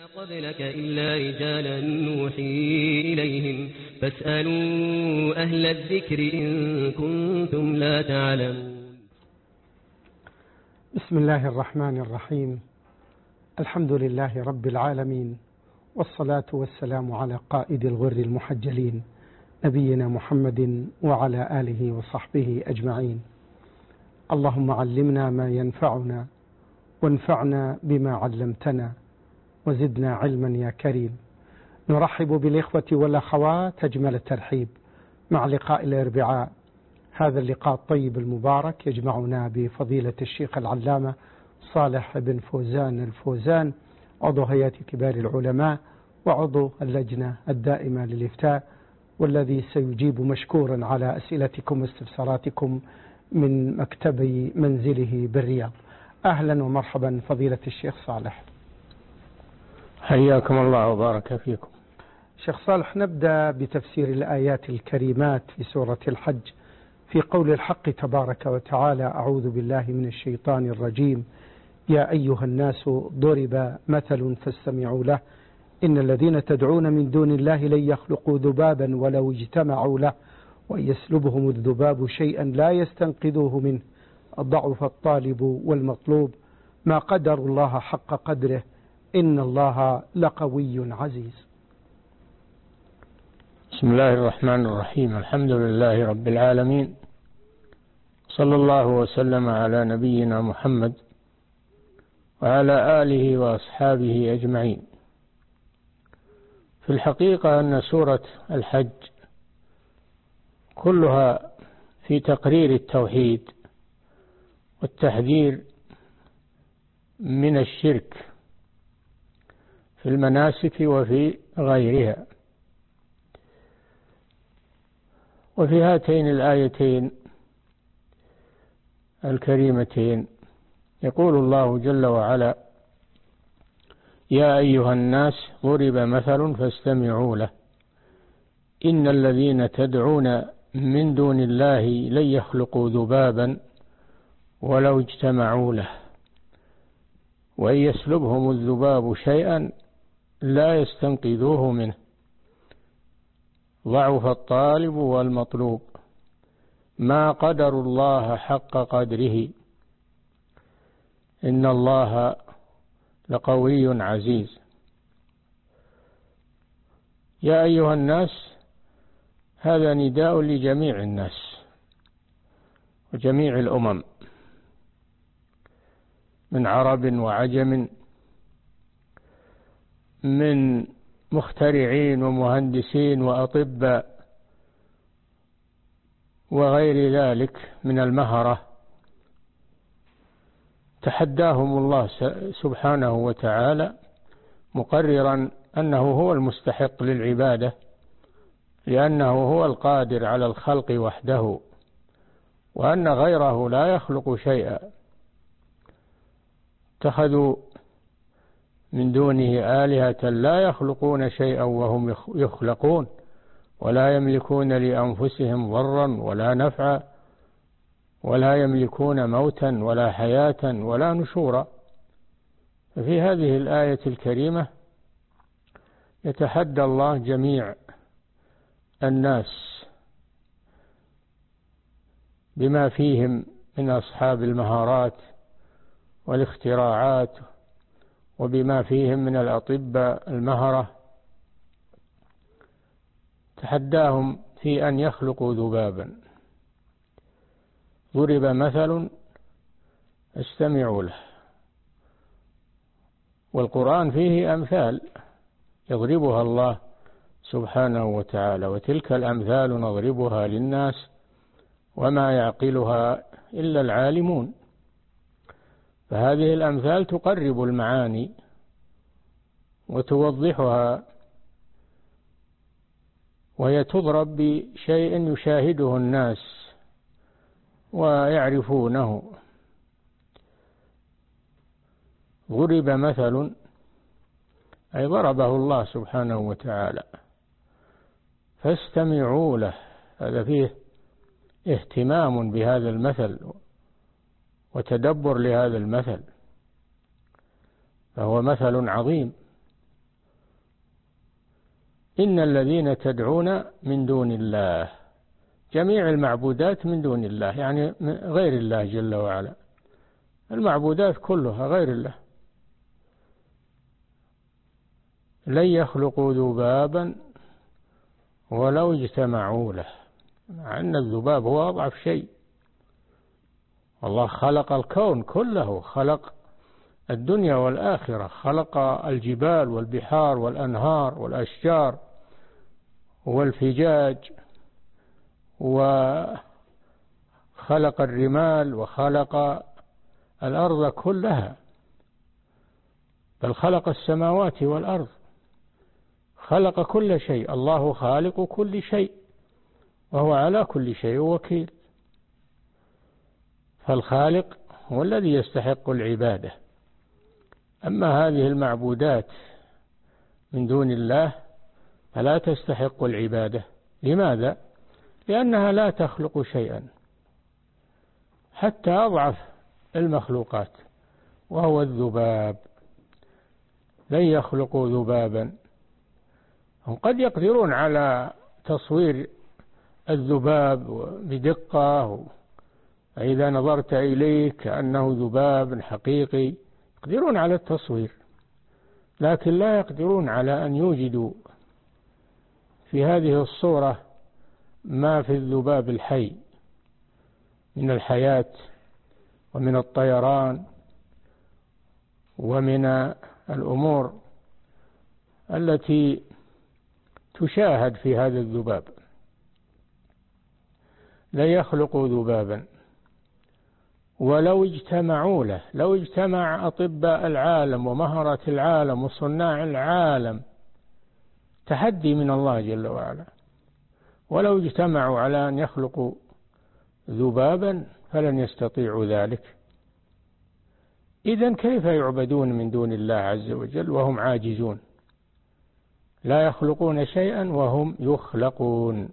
قبلك إلا رجالا نوحي إليهم فاسألوا أهل الذكر إن كنتم لا تعلمون. بسم الله الرحمن الرحيم. الحمد لله رب العالمين، والصلاة والسلام على قائد الغر المحجلين نبينا محمد وعلى آله وصحبه أجمعين. اللهم علمنا ما ينفعنا وانفعنا بما علمتنا وزدنا علما يا كريم. نرحب بالإخوة والأخوات أجمل الترحيب مع لقاء الأربعاء، هذا اللقاء الطيب المبارك يجمعنا بفضيلة الشيخ العلامة صالح بن فوزان الفوزان، عضو هيئة كبار العلماء وعضو اللجنة الدائمة للإفتاء، والذي سيجيب مشكورا على أسئلتكم واستفساراتكم من مكتب منزله بالرياض. أهلا ومرحبا فضيلة الشيخ صالح. حياكم الله وبارك فيكم. شيخ صالح، نبدأ بتفسير الآيات الكريمات في سورة الحج في قول الحق تبارك وتعالى: أعوذ بالله من الشيطان الرجيم، يا أيها الناس ضرب مثل فاستمعوا له إن الذين تدعون من دون الله لن يخلقوا ذبابا ولو اجتمعوا له وإن يسلبهم الذباب شيئا لا يستنقذوه منه ضعف الطالب والمطلوب ما قدر الله حق قدره إن الله لقوي عزيز. بسم الله الرحمن الرحيم. الحمد لله رب العالمين، صلى الله وسلم على نبينا محمد وعلى آله وأصحابه أجمعين. في الحقيقة أن سورة الحج كلها في تقرير التوحيد والتحذير من الشرك في المناسك وفي غيرها. وفي هاتين الآيتين الكريمتين يقول الله جل وعلا: يا أيها الناس ضرب مثل فاستمعوا له إن الذين تدعون من دون الله لن يخلقوا ذبابا ولو اجتمعوا له وإن يسلبهم الذباب شيئا لا يستنقذوه منه ضعف الطالب والمطلوب ما قدر الله حق قدره إن الله لقوي عزيز. يا أيها الناس هذا نداء لجميع الناس وجميع الأمم من عرب وعجم، من مخترعين ومهندسين وأطباء وغير ذلك من المهرة. تحداهم الله سبحانه وتعالى مقررا أنه هو المستحق للعبادة لأنه هو القادر على الخلق وحده وأن غيره لا يخلق شيئا. اتخذوا من دونه آلهة لا يخلقون شيئا وهم يخلقون ولا يملكون لأنفسهم ضرا ولا نفعا ولا يملكون موتا ولا حياة ولا نشورا. ففي هذه الآية الكريمة يتحدى الله جميع الناس بما فيهم من أصحاب المهارات والاختراعات وبما فيهم من الأطباء المهرة، تحداهم في أن يخلقوا ذبابا. ضرب مثل استمعوا له. والقرآن فيه أمثال يضربها الله سبحانه وتعالى، وتلك الأمثال نضربها للناس وما يعقلها إلا العالمون. فهذه الأمثال تقرب المعاني وتوضحها، وهي تضرب بشيء يشاهده الناس ويعرفونه. ضرب مثل أي ضربه الله سبحانه وتعالى فاستمعوا له. هذا فيه اهتمام بهذا المثل وتدبر لهذا المثل، فهو مثل عظيم إن الذين تدعون من دون الله، جميع المعبودات من دون الله، يعني غير الله جل وعلا، المعبودات كلها غير الله، لن يخلقوا ذبابا ولو اجتمعوا له، مع أن الذباب هو أضعف شيء. الله خلق الكون كله، خلق الدنيا والآخرة، خلق الجبال والبحار والأنهار والأشجار والفجاج، وخلق الرمال، وخلق الأرض كلها، بل خلق السماوات والأرض، خلق كل شيء. الله خالق كل شيء وهو على كل شيء وكيل، فالخالق هو الذي يستحق العبادة. أما هذه المعبودات من دون الله فلا تستحق العبادة. لماذا؟ لأنها لا تخلق شيئا، حتى أضعف المخلوقات وهو الذباب، لن يخلقوا ذبابا. هم قد يقدرون على تصوير الذباب بدقة، فإذا نظرت إليه كأنه ذباب حقيقي، يقدرون على التصوير، لكن لا يقدرون على أن يوجدوا في هذه الصورة ما في الذباب الحي من الحياة ومن الطيران ومن الأمور التي تشاهد في هذا الذباب. لا يخلق ذبابا ولو اجتمعوا له. لو اجتمع أطباء العالم ومهرة العالم وصناع العالم، تحدي من الله جل وعلا، ولو اجتمعوا على أن يخلقوا ذبابا فلن يستطيعوا ذلك. إذن كيف يعبدون من دون الله عز وجل وهم عاجزون؟ لا يخلقون شيئا وهم يخلقون.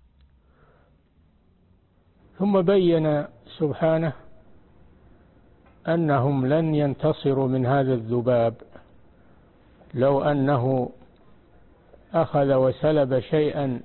ثم بين سبحانه أنهم لن ينتصروا من هذا الذباب لو أنه أخذ وسلب شيئا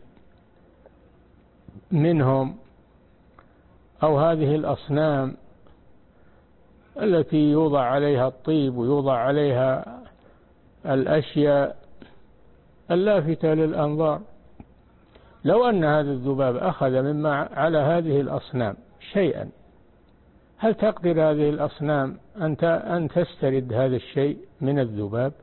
منهم، أو هذه الأصنام التي يوضع عليها الطيب ويوضع عليها الأشياء اللافتة للأنظار، لو أن هذا الذباب أخذ مما على هذه الأصنام شيئا، هل تقدر هذه الأصنام أن تسترد هذا الشيء من الذباب؟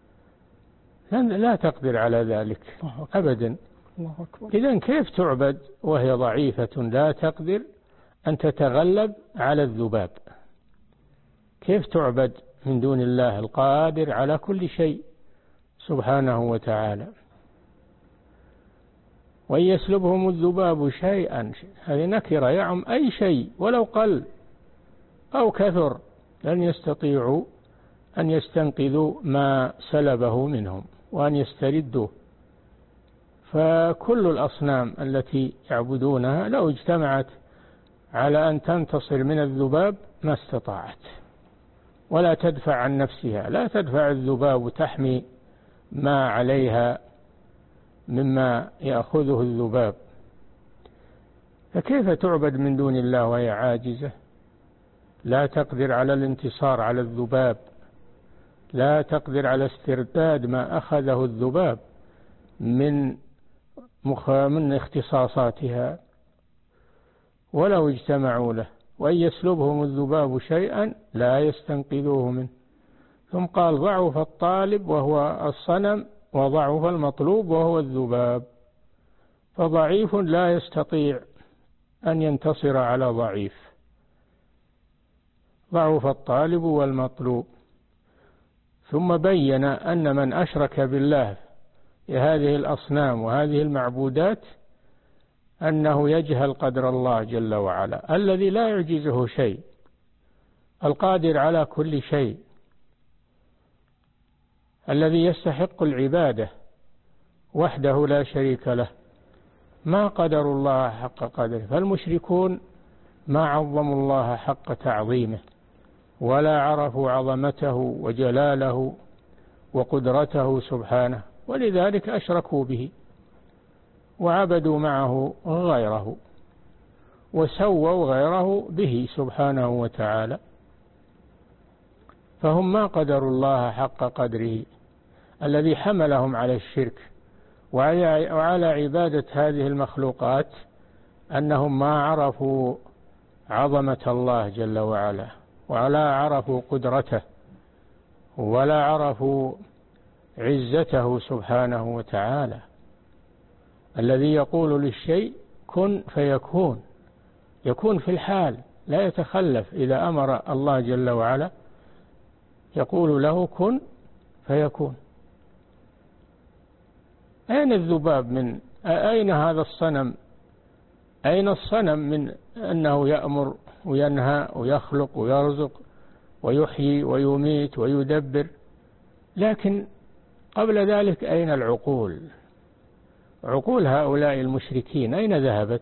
لا تقدر على ذلك أبدا. إذن كيف تعبد وهي ضعيفة لا تقدر أن تتغلب على الذباب؟ كيف تعبد من دون الله القادر على كل شيء سبحانه وتعالى؟ وإن يسلبهم الذباب شيئا، هذه نكرة يعم أي شيء ولو قل أو كثر، لن يستطيعوا أن يستنقذوا ما سلبه منهم وأن يستردوه. فكل الأصنام التي يعبدونها لو اجتمعت على أن تنتصر من الذباب ما استطاعت، ولا تدفع عن نفسها، لا تدفع الذباب وتحمي ما عليها مما يأخذه الذباب. فكيف تعبد من دون الله وهي عاجزة؟ لا تقدر على الانتصار على الذباب، لا تقدر على استرداد ما أخذه الذباب من اختصاصاتها ولو اجتمعوا له. وإن يسلبهم الذباب شيئا لا يستنقذوه منه. ثم قال ضعف الطالب وهو الصنم، وضعف المطلوب وهو الذباب. فضعيف لا يستطيع أن ينتصر على ضعيف. ضعف الطالب والمطلوب. ثم بين أن من أشرك بالله هذه الأصنام وهذه المعبودات أنه يجهل قدر الله جل وعلا، الذي لا يعجزه شيء، القادر على كل شيء، الذي يستحق العبادة وحده لا شريك له. ما قدروا الله حق قدره، فالمشركون ما عظموا الله حق تعظيمه، ولا عرفوا عظمته وجلاله وقدرته سبحانه، ولذلك أشركوا به وعبدوا معه غيره وسووا غيره به سبحانه وتعالى، فهم ما قدروا الله حق قدره الذي حملهم على الشرك وعلى عبادة هذه المخلوقات، أنهم ما عرفوا عظمة الله جل وعلا، ولا عرفوا قدرته، ولا عرفوا عزته سبحانه وتعالى، الذي يقول للشيء كن فيكون، يكون في الحال لا يتخلف. إذا أمر الله جل وعلا يقول له كن فيكون. أين الذباب من أين هذا الصنم؟ أين الصنم من أنه يأمر وينهى ويخلق ويرزق ويحيي ويميت ويدبر؟ لكن قبل ذلك أين العقول؟ عقول هؤلاء المشركين أين ذهبت؟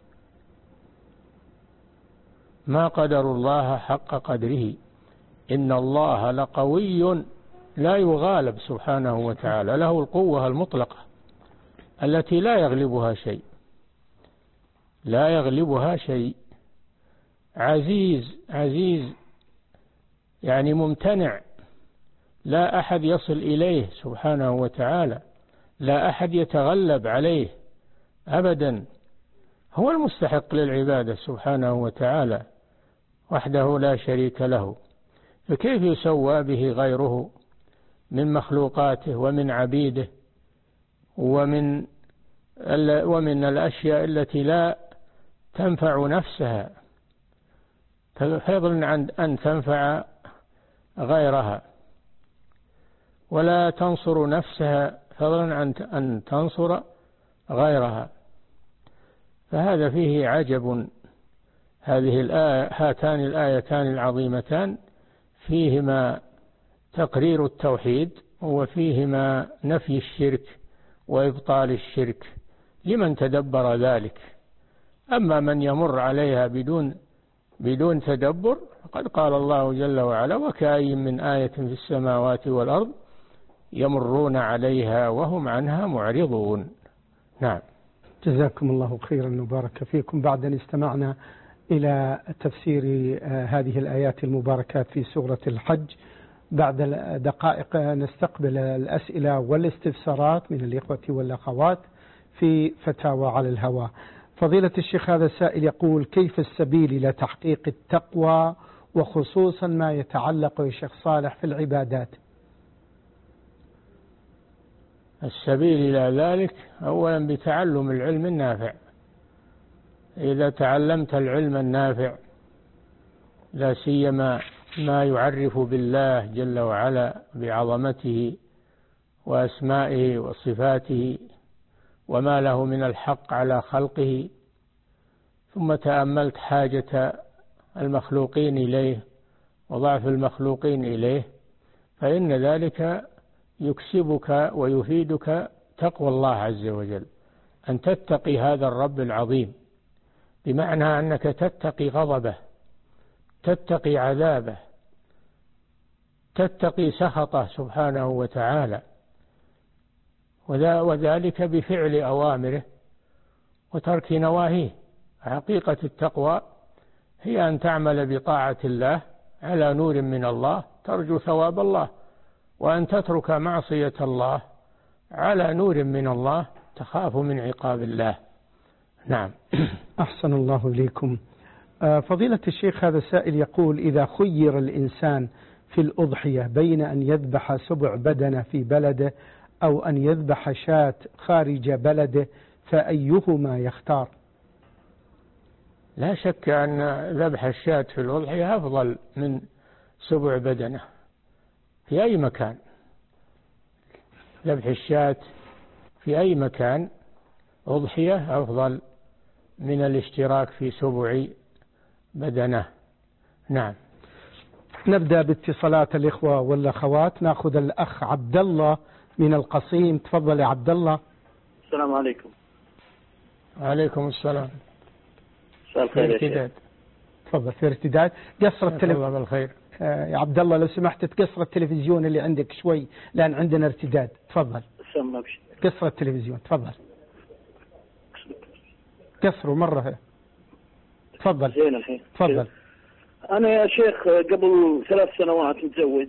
ما قدروا الله حق قدره. إن الله لقوي لا يغالب سبحانه وتعالى، له القوة المطلقة التي لا يغلبها شيء، لا يغلبها شيء. عزيز يعني ممتنع، لا أحد يصل إليه سبحانه وتعالى، لا أحد يتغلب عليه أبدا. هو المستحق للعبادة سبحانه وتعالى وحده لا شريك له، فكيف يسوى به غيره من مخلوقاته ومن عبيده ومن الأشياء التي لا تنفع نفسها فضلا عن أن تنفع غيرها، ولا تنصر نفسها فضلا عن أن تنصر غيرها. فهذا فيه عجب. هاتان الآيتان العظيمتان فيهما تقرير التوحيد وفيهما نفي الشرك وإبطال الشرك لمن تدبر ذلك. أما من يمر عليها بدون تدبر قد قال الله جل وعلا وكأي من آية في السماوات والأرض يمرون عليها وهم عنها معرضون. نعم. جزاكم الله خيرا وبارك فيكم. بعد أن استمعنا إلى تفسير هذه الآيات المباركات في سورة الحج، بعد دقائق نستقبل الأسئلة والاستفسارات من الإخوة والأخوات في فتاوى على الهواء. فضيلة الشيخ، هذا السائل يقول: كيف السبيل إلى تحقيق التقوى وخصوصا ما يتعلق يا شيخ صالح في العبادات؟ السبيل إلى ذلك أولا بتعلم العلم النافع. إذا تعلمت العلم النافع لا سيما ما يعرف بالله جل وعلا بعظمته وأسمائه وصفاته وما له من الحق على خلقه، ثم تأملت حاجة المخلوقين إليه وضعف المخلوقين إليه، فإن ذلك يكسبك ويفيدك تقوى الله عز وجل، أن تتقي هذا الرب العظيم، بمعنى أنك تتقي غضبه، تتقي عذابه، تتقي سخطه سبحانه وتعالى، وذلك بفعل أوامره وترك نواهيه. حقيقة التقوى هي أن تعمل بطاعة الله على نور من الله ترجو ثواب الله، وأن تترك معصية الله على نور من الله تخاف من عقاب الله. نعم. أحسن الله إليكم. فضيلة الشيخ، هذا السائل يقول: إذا خير الإنسان في الأضحية بين أن يذبح 7 بدنة في بلده أو أن يذبح شاة خارج بلده فأيهما يختار؟ لا شك أن ذبح الشاة في الأضحية أفضل من 7 بدنة في أي مكان. ذبح الشاة في أي مكان أضحية أفضل من الاشتراك في 7 بدنة. نعم. نبدأ باتصالات الإخوة والأخوات. نأخذ الأخ عبد الله من القصيم. تفضل يا عبد الله. السلام عليكم. وعليكم السلام. مساء الخير يا شيخ. تفضل. في ارتداد. قصر التلفزيون. بالخير. يا عبد الله لو سمحت تقصر التلفزيون اللي عندك شوي لأن عندنا ارتداد. تفضل. سمى بشيء. كسر التلفزيون تفضل. كسره مرة. تفضل. زين الحين. تفضل. أنا يا شيخ قبل 3 سنوات متزوج.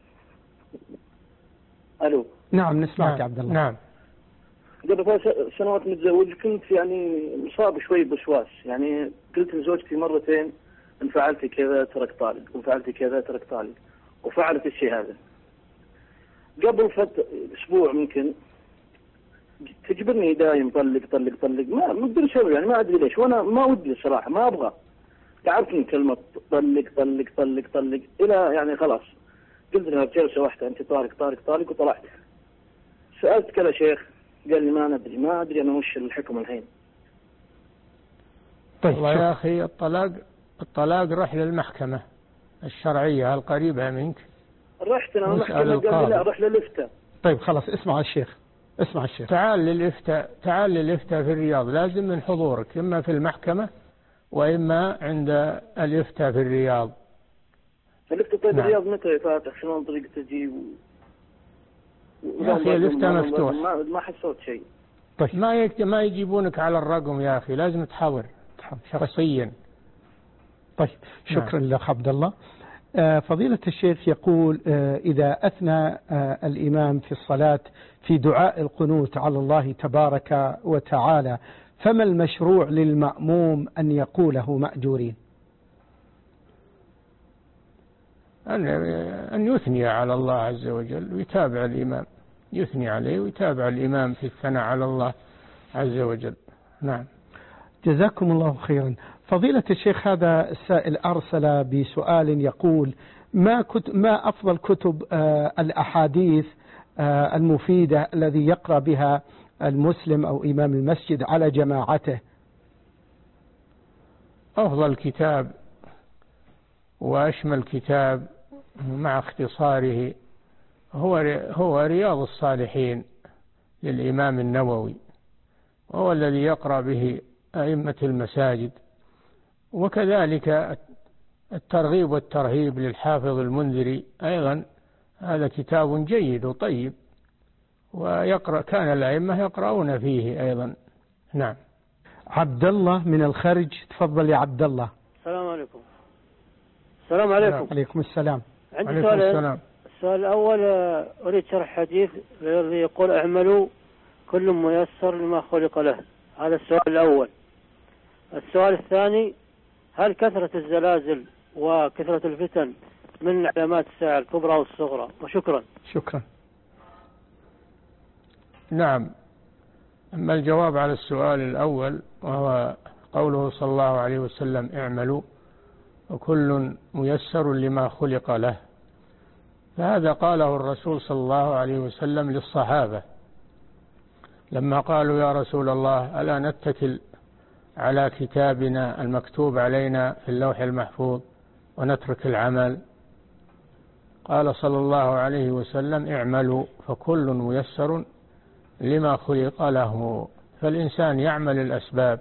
ألو. نعم نسمعك يا عبد الله. نعم. قبل 3 سنوات متزوج، كنت يعني مصاب شوي بوسواس، يعني قلت لزوجتي مرتين إن فعلت كذا ترك طالق، وإن فعلت كذا ترك طالق، وفعلت الشيء هذا. قبل أسبوع ممكن تجبرني دايم طلق طلق طلق، ما أقدر أسوي، يعني ما أدري ليش، وأنا ما ودي صراحة، ما أبغى. تعبتني كلمة طلق طلق طلق طلق إلى يعني خلاص قلت لها بجلسة واحدة أنت طالق طالق طالق وطلعت. سألت كذا شيخ قال لي ما أدري أنا وش الحكم الحين. طيب والله يا أخي الطلاق رح للمحكمة الشرعية القريبة منك. رحت أنا المحكمة قال لي لا روح للإفتاء. طيب خلاص اسمع الشيخ. تعال للإفتاء في الرياض، لازم من حضورك إما في المحكمة وإما عند الإفتاء في الرياض. الإفتاء طيب نعم. الرياض متى فاتح؟ شلون طريقة تجي يا أخي الإفتاء مفتوح. ما حسوت شيء. طيب ما يجيبونك على الرقم يا أخي، لازم تحضر شخصيا. طيب شكرا لك عبد الله. فضيلة الشيخ يقول إذا أثنى الإمام في الصلاة في دعاء القنوت على الله تبارك وتعالى، فما المشروع للمأموم أن يقوله مأجورين؟ أن يثني على الله عز وجل ويتابع الإمام، يثني عليه ويتابع الإمام في الثناء على الله عز وجل. نعم. جزاكم الله خيرا. فضيلة الشيخ هذا السائل أرسل بسؤال يقول ما أفضل كتب الأحاديث المفيدة الذي يقرأ بها المسلم أو إمام المسجد على جماعته؟ أفضل كتاب وأشمل كتاب مع اختصاره هو رياض الصالحين للإمام النووي، وهو الذي يقرأ به أئمة المساجد، وكذلك الترغيب والترهيب للحافظ المنذري أيضا، هذا كتاب جيد وطيب، كان الأئمة يقرؤون فيه أيضا. نعم. عبد الله من الخارج، تفضل يا عبد الله. السلام عليكم. السلام عليكم. عليكم السلام. عندي سؤال. السؤال الأول أريد شرح حديث الذي يقول اعملوا كل ميسر لما خلق له. هذا السؤال الأول. السؤال الثاني، هل كثرة الزلازل وكثرة الفتن من علامات الساعة الكبرى والصغرى؟ وشكرا. شكرا. نعم. أما الجواب على السؤال الأول وهو قوله صلى الله عليه وسلم اعملوا وكل ميسر لما خلق له، فهذا قاله الرسول صلى الله عليه وسلم للصحابة لما قالوا يا رسول الله ألا نتكل على كتابنا المكتوب علينا في اللوح المحفوظ ونترك العمل؟ قال صلى الله عليه وسلم اعملوا فكل ميسر لما خلق له. فالإنسان يعمل الأسباب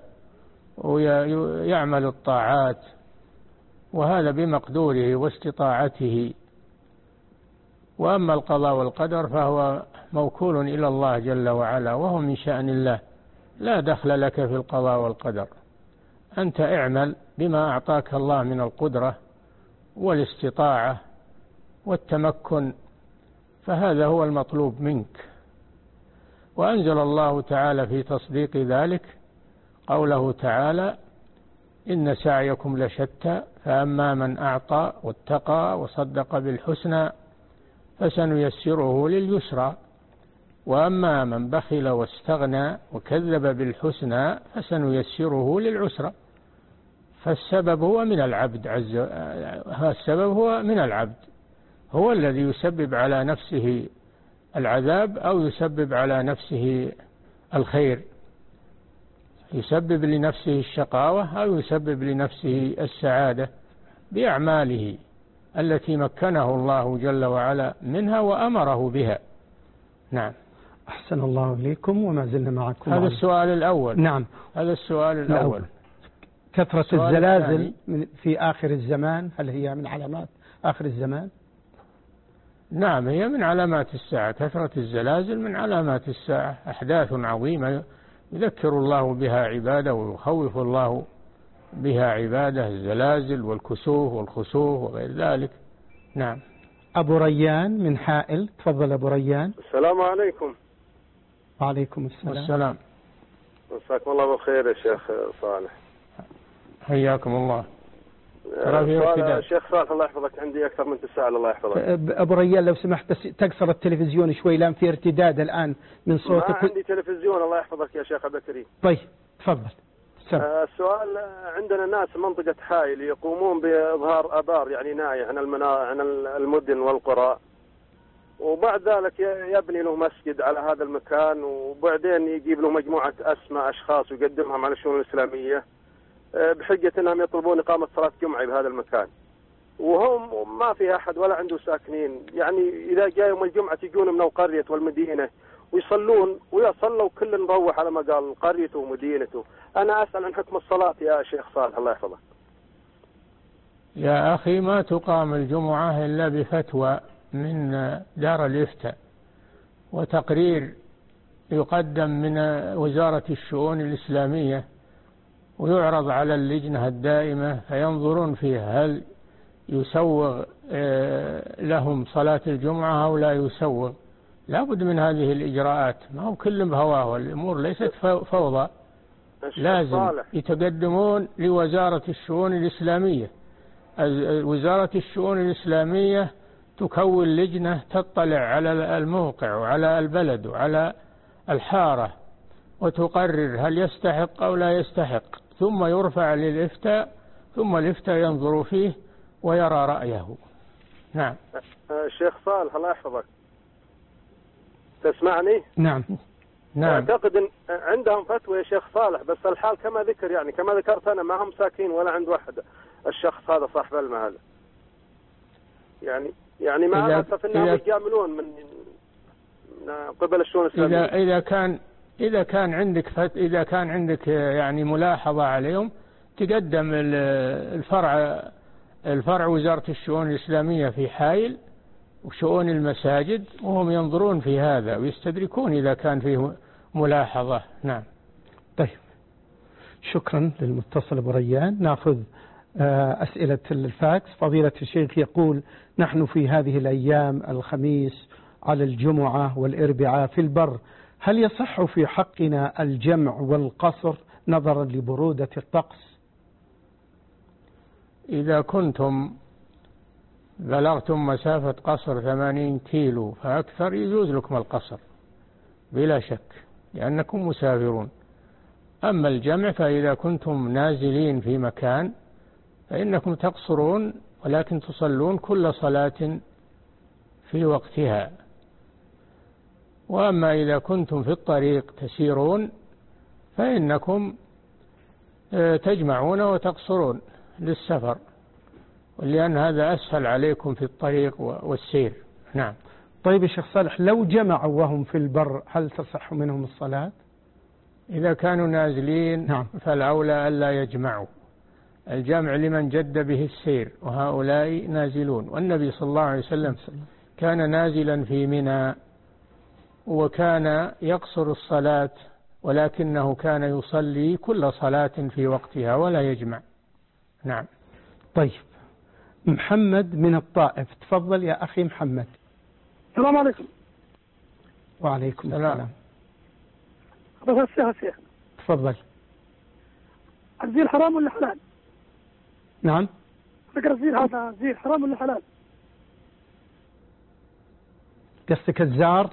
ويعمل الطاعات، وهذا بمقدوره واستطاعته. وأما القضاء والقدر فهو موكول إلى الله جل وعلا، وهو من شأن الله، لا دخل لك في القضاء والقدر. أنت اعمل بما أعطاك الله من القدرة والاستطاعة والتمكن، فهذا هو المطلوب منك. وأنزل الله تعالى في تصديق ذلك قوله تعالى إن سعيكم لشتى فأما من أعطى واتقى وصدق بالحسنى فسنيسره لليسرى وأما من بخل واستغنى وكذب بالحسنى فسنيسره للعسرى. فالسبب هو من العبد هو الذي يسبب على نفسه العذاب أو يسبب على نفسه الخير، يسبب لنفسه الشقاوة أو يسبب لنفسه السعادة بأعماله التي مكنه الله جل وعلا منها وأمره بها. نعم. أحسن الله إليكم، وما زلنا معكم. هذا السؤال الأول. نعم. هذا السؤال الأول. كثرة الزلازل في آخر الزمان، هل هي من علامات آخر الزمان؟ نعم، هي من علامات الساعة، كثرة الزلازل من علامات الساعة، أحداث عظيمة يذكر الله بها عباده ويخوف الله بها عباده، الزلازل والكسوف والخسوف وغير ذلك. نعم. أبو ريان من حائل، تفضل أبو ريان. السلام عليكم. وعليكم السلام. مساكم الله بالخير يا شيخ صالح. حياكم الله. شيخ صالح الله يحفظك، عندي أكثر من تساؤل الله يحفظك. أبو ريان لو سمحت تكسر التلفزيون شوي، لان في ارتداد الآن من صوتك. ما عندي تلفزيون الله يحفظك يا شيخ عبد الكريم. طيب تفضل. السؤال، عندنا ناس منطقة حائل يقومون بإظهار آبار يعني ناية عن المدن والقرى، وبعد ذلك يبني له مسجد على هذا المكان، وبعدين يجيب له مجموعة أسماء أشخاص ويقدمهم على الشؤون الإسلامية بحجة أنهم يطلبون إقامة صلاة جمعة بهذا المكان، وهم ما في أحد ولا عنده ساكنين. يعني إذا جاء يوم الجمعة يجون من القرية والمدينة ويصلون، ويا صلوا كل نروح على ما قال قريته ومدينته. أنا أسأل عن حكم الصلاة يا شيخ صالح الله يحفظك. يا أخي، ما تقام الجمعة إلا بفتوى من دار الإفتاء وتقرير يقدم من وزارة الشؤون الإسلامية ويعرض على اللجنة الدائمة فينظرون فيه هل يسوغ لهم صلاة الجمعة أو لا يسوغ. لا بد من هذه الإجراءات، ما هو كل بهواه، والأمور ليست فوضى. لازم يتقدمون لوزارة الشؤون الإسلامية. وزارة الشؤون الإسلامية تكون لجنة تطلع على الموقع وعلى البلد وعلى الحارة وتقرر هل يستحق أو لا يستحق، ثم يرفع للإفتاء، ثم الإفتاء ينظر فيه ويرى رأيه. نعم. الشيخ صالح الله يحفظك، تسمعني؟ نعم. أعتقد أن عندهم فتوى يا شيخ صالح، بس الحال كما ذكر، يعني كما ذكرت أنا ما هم ساكين ولا عند واحد الشخص هذا صاحب الماء هذا. يعني مع الأسف أنهم يجاملون من قبل الشؤون الإسلامية. إذا كان عندك يعني ملاحظة عليهم، تقدم الفرع وزارة الشؤون الإسلامية في حائل وشؤون المساجد، وهم ينظرون في هذا ويستدركون إذا كان فيه ملاحظة. نعم. طيب، شكرا للمتصل أبو ريان. نأخذ أسئلة الفاكس. فضيلة الشيخ يقول: نحن في هذه الأيام الخميس على الجمعة والأربعاء في البر، هل يصح في حقنا الجمع والقصر نظرا لبرودة الطقس؟ إذا كنتم بلغتم مسافة قصر 80 كيلو فأكثر يجوز لكم القصر بلا شك، لأنكم مسافرون. أما الجمع فإذا كنتم نازلين في مكان فإنكم تقصرون، ولكن تصلون كل صلاة في وقتها. وأما إذا كنتم في الطريق تسيرون فإنكم تجمعون وتقصرون للسفر، لأن هذا أسهل عليكم في الطريق والسير. نعم. طيب يا شيخ صالح، لو جمعوا وهم في البر هل تصح منهم الصلاة؟ إذا كانوا نازلين نعم. فالأولى ألا يجمعوا، الجمع لمن جد به السير، وهؤلاء نازلون. والنبي صلى الله عليه وسلم كان نازلا في منى وكان يقصر الصلاة، ولكنه كان يصلي كل صلاة في وقتها ولا يجمع. نعم. طيب، محمد من الطائف، تفضل يا أخي محمد. السلام عليكم. وعليكم السلام. تفضل. الزير حرام ولا حلال؟ نعم. فكر الزير حرام ولا حلال؟ قصدك الزار؟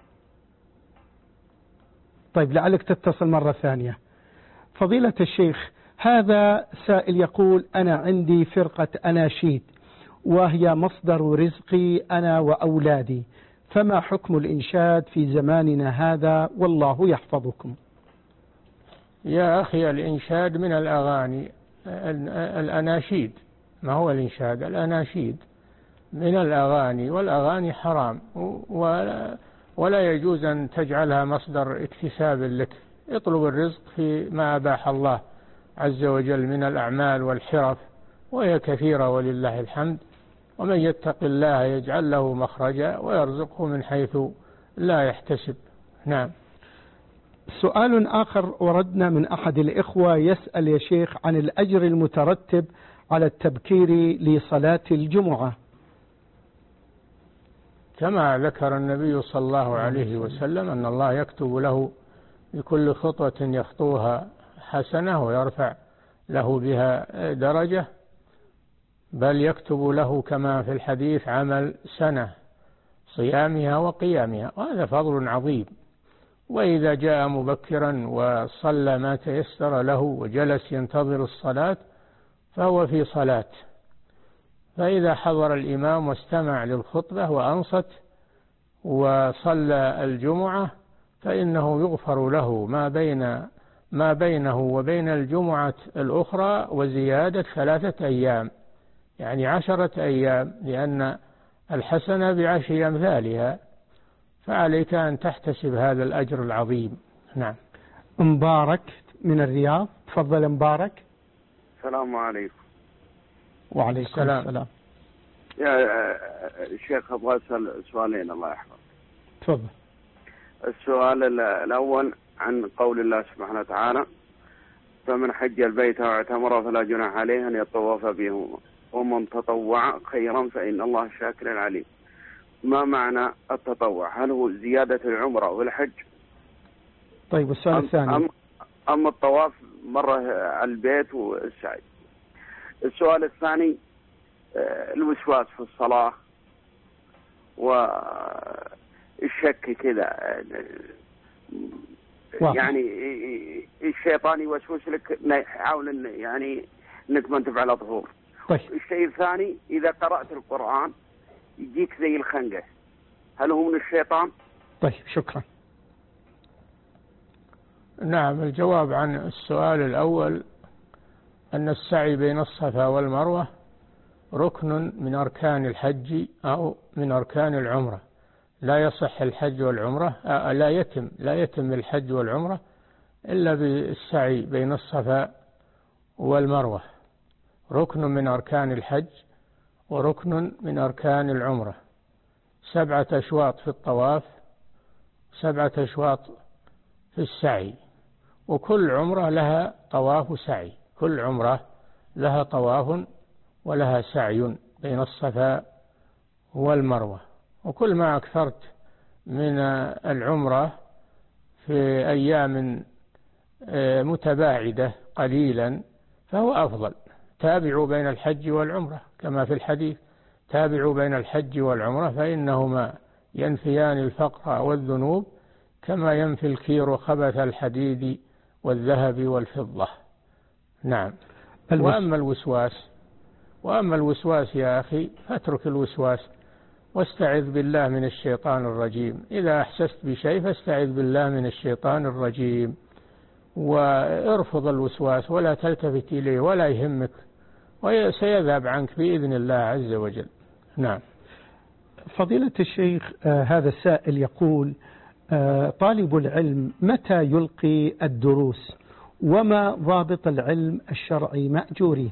طيب، لعلك تتصل مرة ثانية. فضيلة الشيخ، هذا سائل يقول: أنا عندي فرقة أناشيد وهي مصدر رزقي أنا وأولادي، فما حكم الإنشاد في زماننا هذا والله يحفظكم؟ يا أخي، الإنشاد من الأغاني، الأناشيد ما هو الإنشاد، الأناشيد من الأغاني، والأغاني حرام ولا يجوز أن تجعلها مصدر اكتساب لك. اطلب الرزق في ما أباح الله عز وجل من الأعمال والحرف، وهي كثيرة ولله الحمد، ومن يتق الله يجعل له مخرجا ويرزقه من حيث لا يحتسب. نعم. سؤال آخر وردنا من أحد الإخوة يسأل يا شيخ عن الأجر المترتب على التبكير لصلاة الجمعة. كما ذكر النبي صلى الله عليه وسلم أن الله يكتب له بكل خطوة يخطوها حسنة ويرفع له بها درجة، بل يكتب له كما في الحديث عمل سنة صيامها وقيامها، وهذا فضل عظيم. وإذا جاء مبكرا وصلى ما تيسر له وجلس ينتظر الصلاة فهو في صلاة، فإذا حضر الإمام واستمع للخطبة وأنصت وصلى الجمعة فإنه يغفر له ما بينه وبين الجمعة الأخرى وزيادة 3 أيام، يعني 10 أيام، لأن الحسنة ب10 أمثالها، فعليك أن تحتسب هذا الأجر العظيم. نعم. مبارك من الرياض، تفضل مبارك. السلام عليكم. وعليكم السلام. يا شيخ أبغى أسأل سؤالين الله يحفظك. تفضل. السؤال الأول عن قول الله سبحانه وتعالى: فمن حج البيت واعتمر فلا جناح عليه أن يطوف بهما ومن تطوع خيرا فإن الله شاكر عليم. ما معنى التطوع؟ هل هو زيادة العمرة والحج؟ طيب، والسؤال الثاني؟ أما الطواف مرة على البيت والسعي. السؤال الثاني الوسواس في الصلاة والشك كذا، يعني الشيطان يوسوس لك يحاول يعني انك ما انت على طهور. طيب. الشيء الثاني إذا قرأت القرآن يجيك زي الخنقة، هل هو من الشيطان؟ طيب، شكرا. نعم. الجواب عن السؤال الأول أن السعي بين الصفا والمروة ركن من أركان الحج أو من أركان العمرة. لا يصح الحج والعمرة، لا يتم الحج والعمرة إلا بالسعي بين الصفا والمروة. ركن من أركان الحج وركن من أركان العمرة. 7 أشواط في الطواف، 7 أشواط في السعي، وكل عمرة لها طواف وسعي. كل عمرة لها طواف ولها سعي بين الصفا والمروة. وكل ما أكثرت من العمرة في أيام متباعدة قليلا فهو أفضل. تابعوا بين الحج والعمرة كما في الحديث: تابعوا بين الحج والعمرة فإنهما ينفيان الفقر والذنوب كما ينفي الكير خبث الحديد والذهب والفضة. نعم. وأما الوسواس يا أخي فاترك الوسواس واستعذ بالله من الشيطان الرجيم. إذا أحسست بشيء فاستعذ بالله من الشيطان الرجيم وارفض الوسواس ولا تلتفت إليه ولا يهمك، وسيذهب عنك بإذن الله عز وجل. نعم. فضيلة الشيخ، هذا السائل يقول: طالب العلم متى يلقي الدروس وما ضابط العلم الشرعي مأجورين؟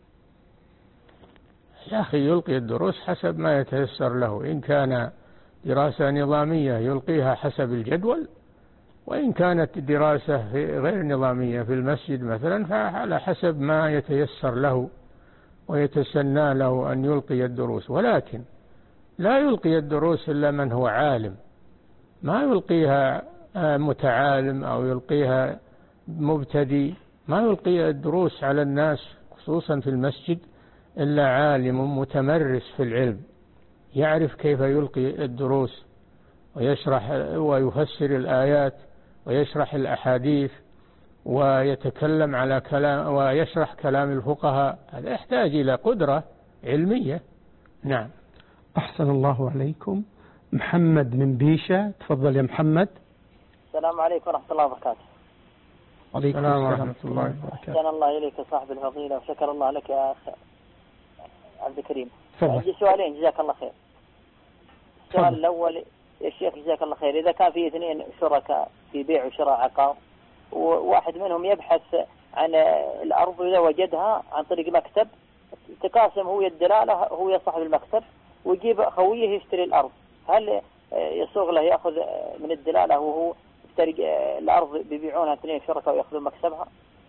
يا أخي يلقي الدروس حسب ما يتيسر له. إن كان دراسة نظامية يلقيها حسب الجدول، وإن كانت دراسة غير نظامية في المسجد مثلا فعلى حسب ما يتيسر له ويتسنى له أن يلقي الدروس. ولكن لا يلقي الدروس إلا من هو عالم، ما يلقيها متعالم أو يلقيها مبتدئ. ما يلقي الدروس على الناس خصوصا في المسجد إلا عالم متمرس في العلم، يعرف كيف يلقي الدروس ويشرح ويفسر الآيات ويشرح الأحاديث ويتكلم على كلام ويشرح كلام الفقهاء. هذا يحتاج إلى قدرة علمية. نعم. أحسن الله عليكم. محمد من بيشة، تفضل يا محمد. السلام عليكم ورحمة الله وبركاته. عليكم السلام ورحمة الله وبركاته. أحسن الله إليك صاحب الفضيلة وشكر الله لك يا أخ عبد الكريم. تفضل. عندي سؤالين جزاك الله خير. السؤال الأول يا شيخ جزاك الله خير، إذا كان في 2 شركاء في بيع وشراء عقار وواحد منهم يبحث عن الأرض إذا وجدها عن طريق مكتب تقاسم هو الدلالة، هو صاحب المكتب، ويجيب خويه يشتري الأرض، هل يسوغ له يأخذ من الدلالة وهو يشتري الأرض بيبيعونها اثنين شركاء ويأخذون مكسبها؟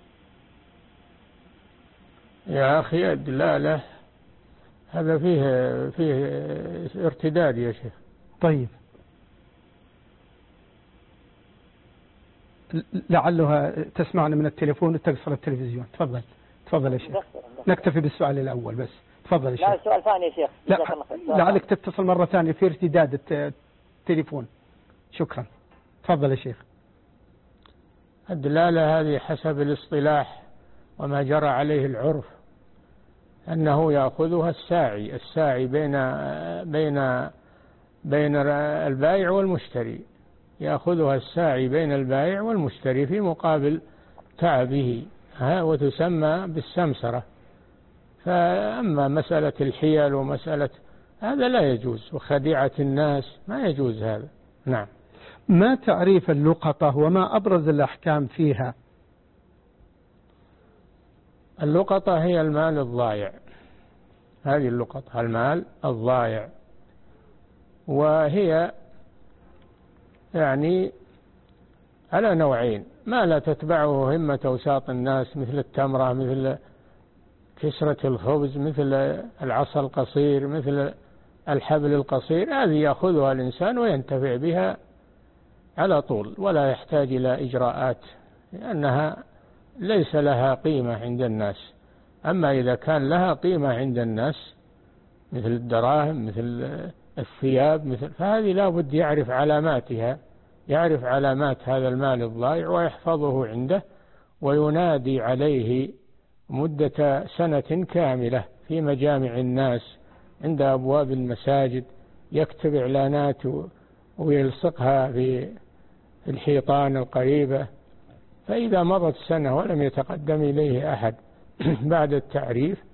يا أخي الدلالة هذا فيه ارتداد يا شيخ. طيب لعلها تسمعنا من التليفون وتقصر التلفزيون. تفضل يا شيخ. نكتفي بالسؤال الأول بس. تفضل يا شيخ. لا السؤال ثاني يا شيخ. لعلك تتصل مرة ثانية في ارتداد التليفون. شكرا. تفضل يا شيخ. الدلالة هذه حسب الاصطلاح وما جرى عليه العرف أنه يأخذها الساعي بين البائع والمشتري، يأخذها الساعي بين البائع والمشتري في مقابل تعبه، وتسمى بالسمسرة. فأما مسألة الحيل ومسألة هذا لا يجوز، وخديعة الناس ما يجوز هذا. نعم. ما تعريف اللقطة وما أبرز الأحكام فيها؟ اللقطة هي المال الضائع، هذه اللقطة المال الضائع، وهي يعني على نوعين: ما لا تتبعه همة أوساط الناس مثل التمرة، مثل كسرة الخبز، مثل العصا القصير، مثل الحبل القصير، هذه يأخذها الإنسان وينتفع بها على طول ولا يحتاج إلى إجراءات، لأنها ليس لها قيمة عند الناس. أما إذا كان لها قيمة عند الناس مثل الدراهم، مثل الثياب، فهذه لا بد يعرف علاماتها، يعرف علامات هذا المال الضائع ويحفظه عنده، وينادي عليه مدة سنة كاملة في مجامع الناس عند أبواب المساجد، يكتب إعلانات ويلصقها في الحيطان القريبة، فإذا مضت سنة ولم يتقدم إليه أحد بعد التعريف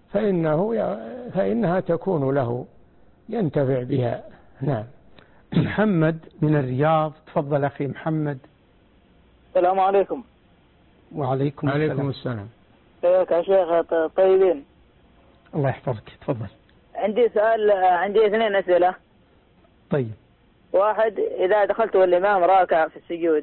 فإنها تكون له، ينتفع بها. نعم. محمد من الرياض. تفضل أخي محمد. السلام عليكم. وعليكم السلام. كيفك يا شيخ؟ طيبين. الله يحفظك. تفضل. عندي سؤال، عندي 2 أسئلة. طيب. واحد: إذا دخلت والإمام راكع في السجود،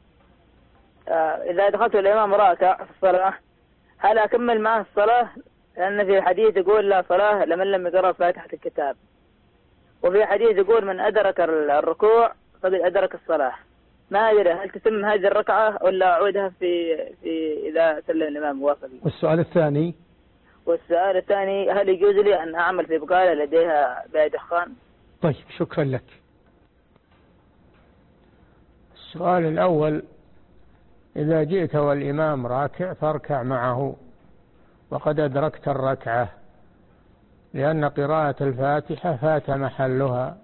إذا دخلت والإمام راكع في الصلاة، هل أكمل معه الصلاة؟ لأن في حديث يقول لا صلاة لمن لم يقرأ فاتحة الكتاب، وفي حديث يقول من أدرك الركوع فقد أدرك الصلاة. ما أدري هل تتم هذه الركعة ولا أعودها في إذا سلم الإمام واصل. والسؤال الثاني: هل يجوز لي أن أعمل في بقالة لديها بيع دخان؟ طيب شكرا لك. السؤال الأول: إذا جئت والإمام راكع فاركع معه وقد أدركت الركعة، لأن قراءة الفاتحة فات محلها،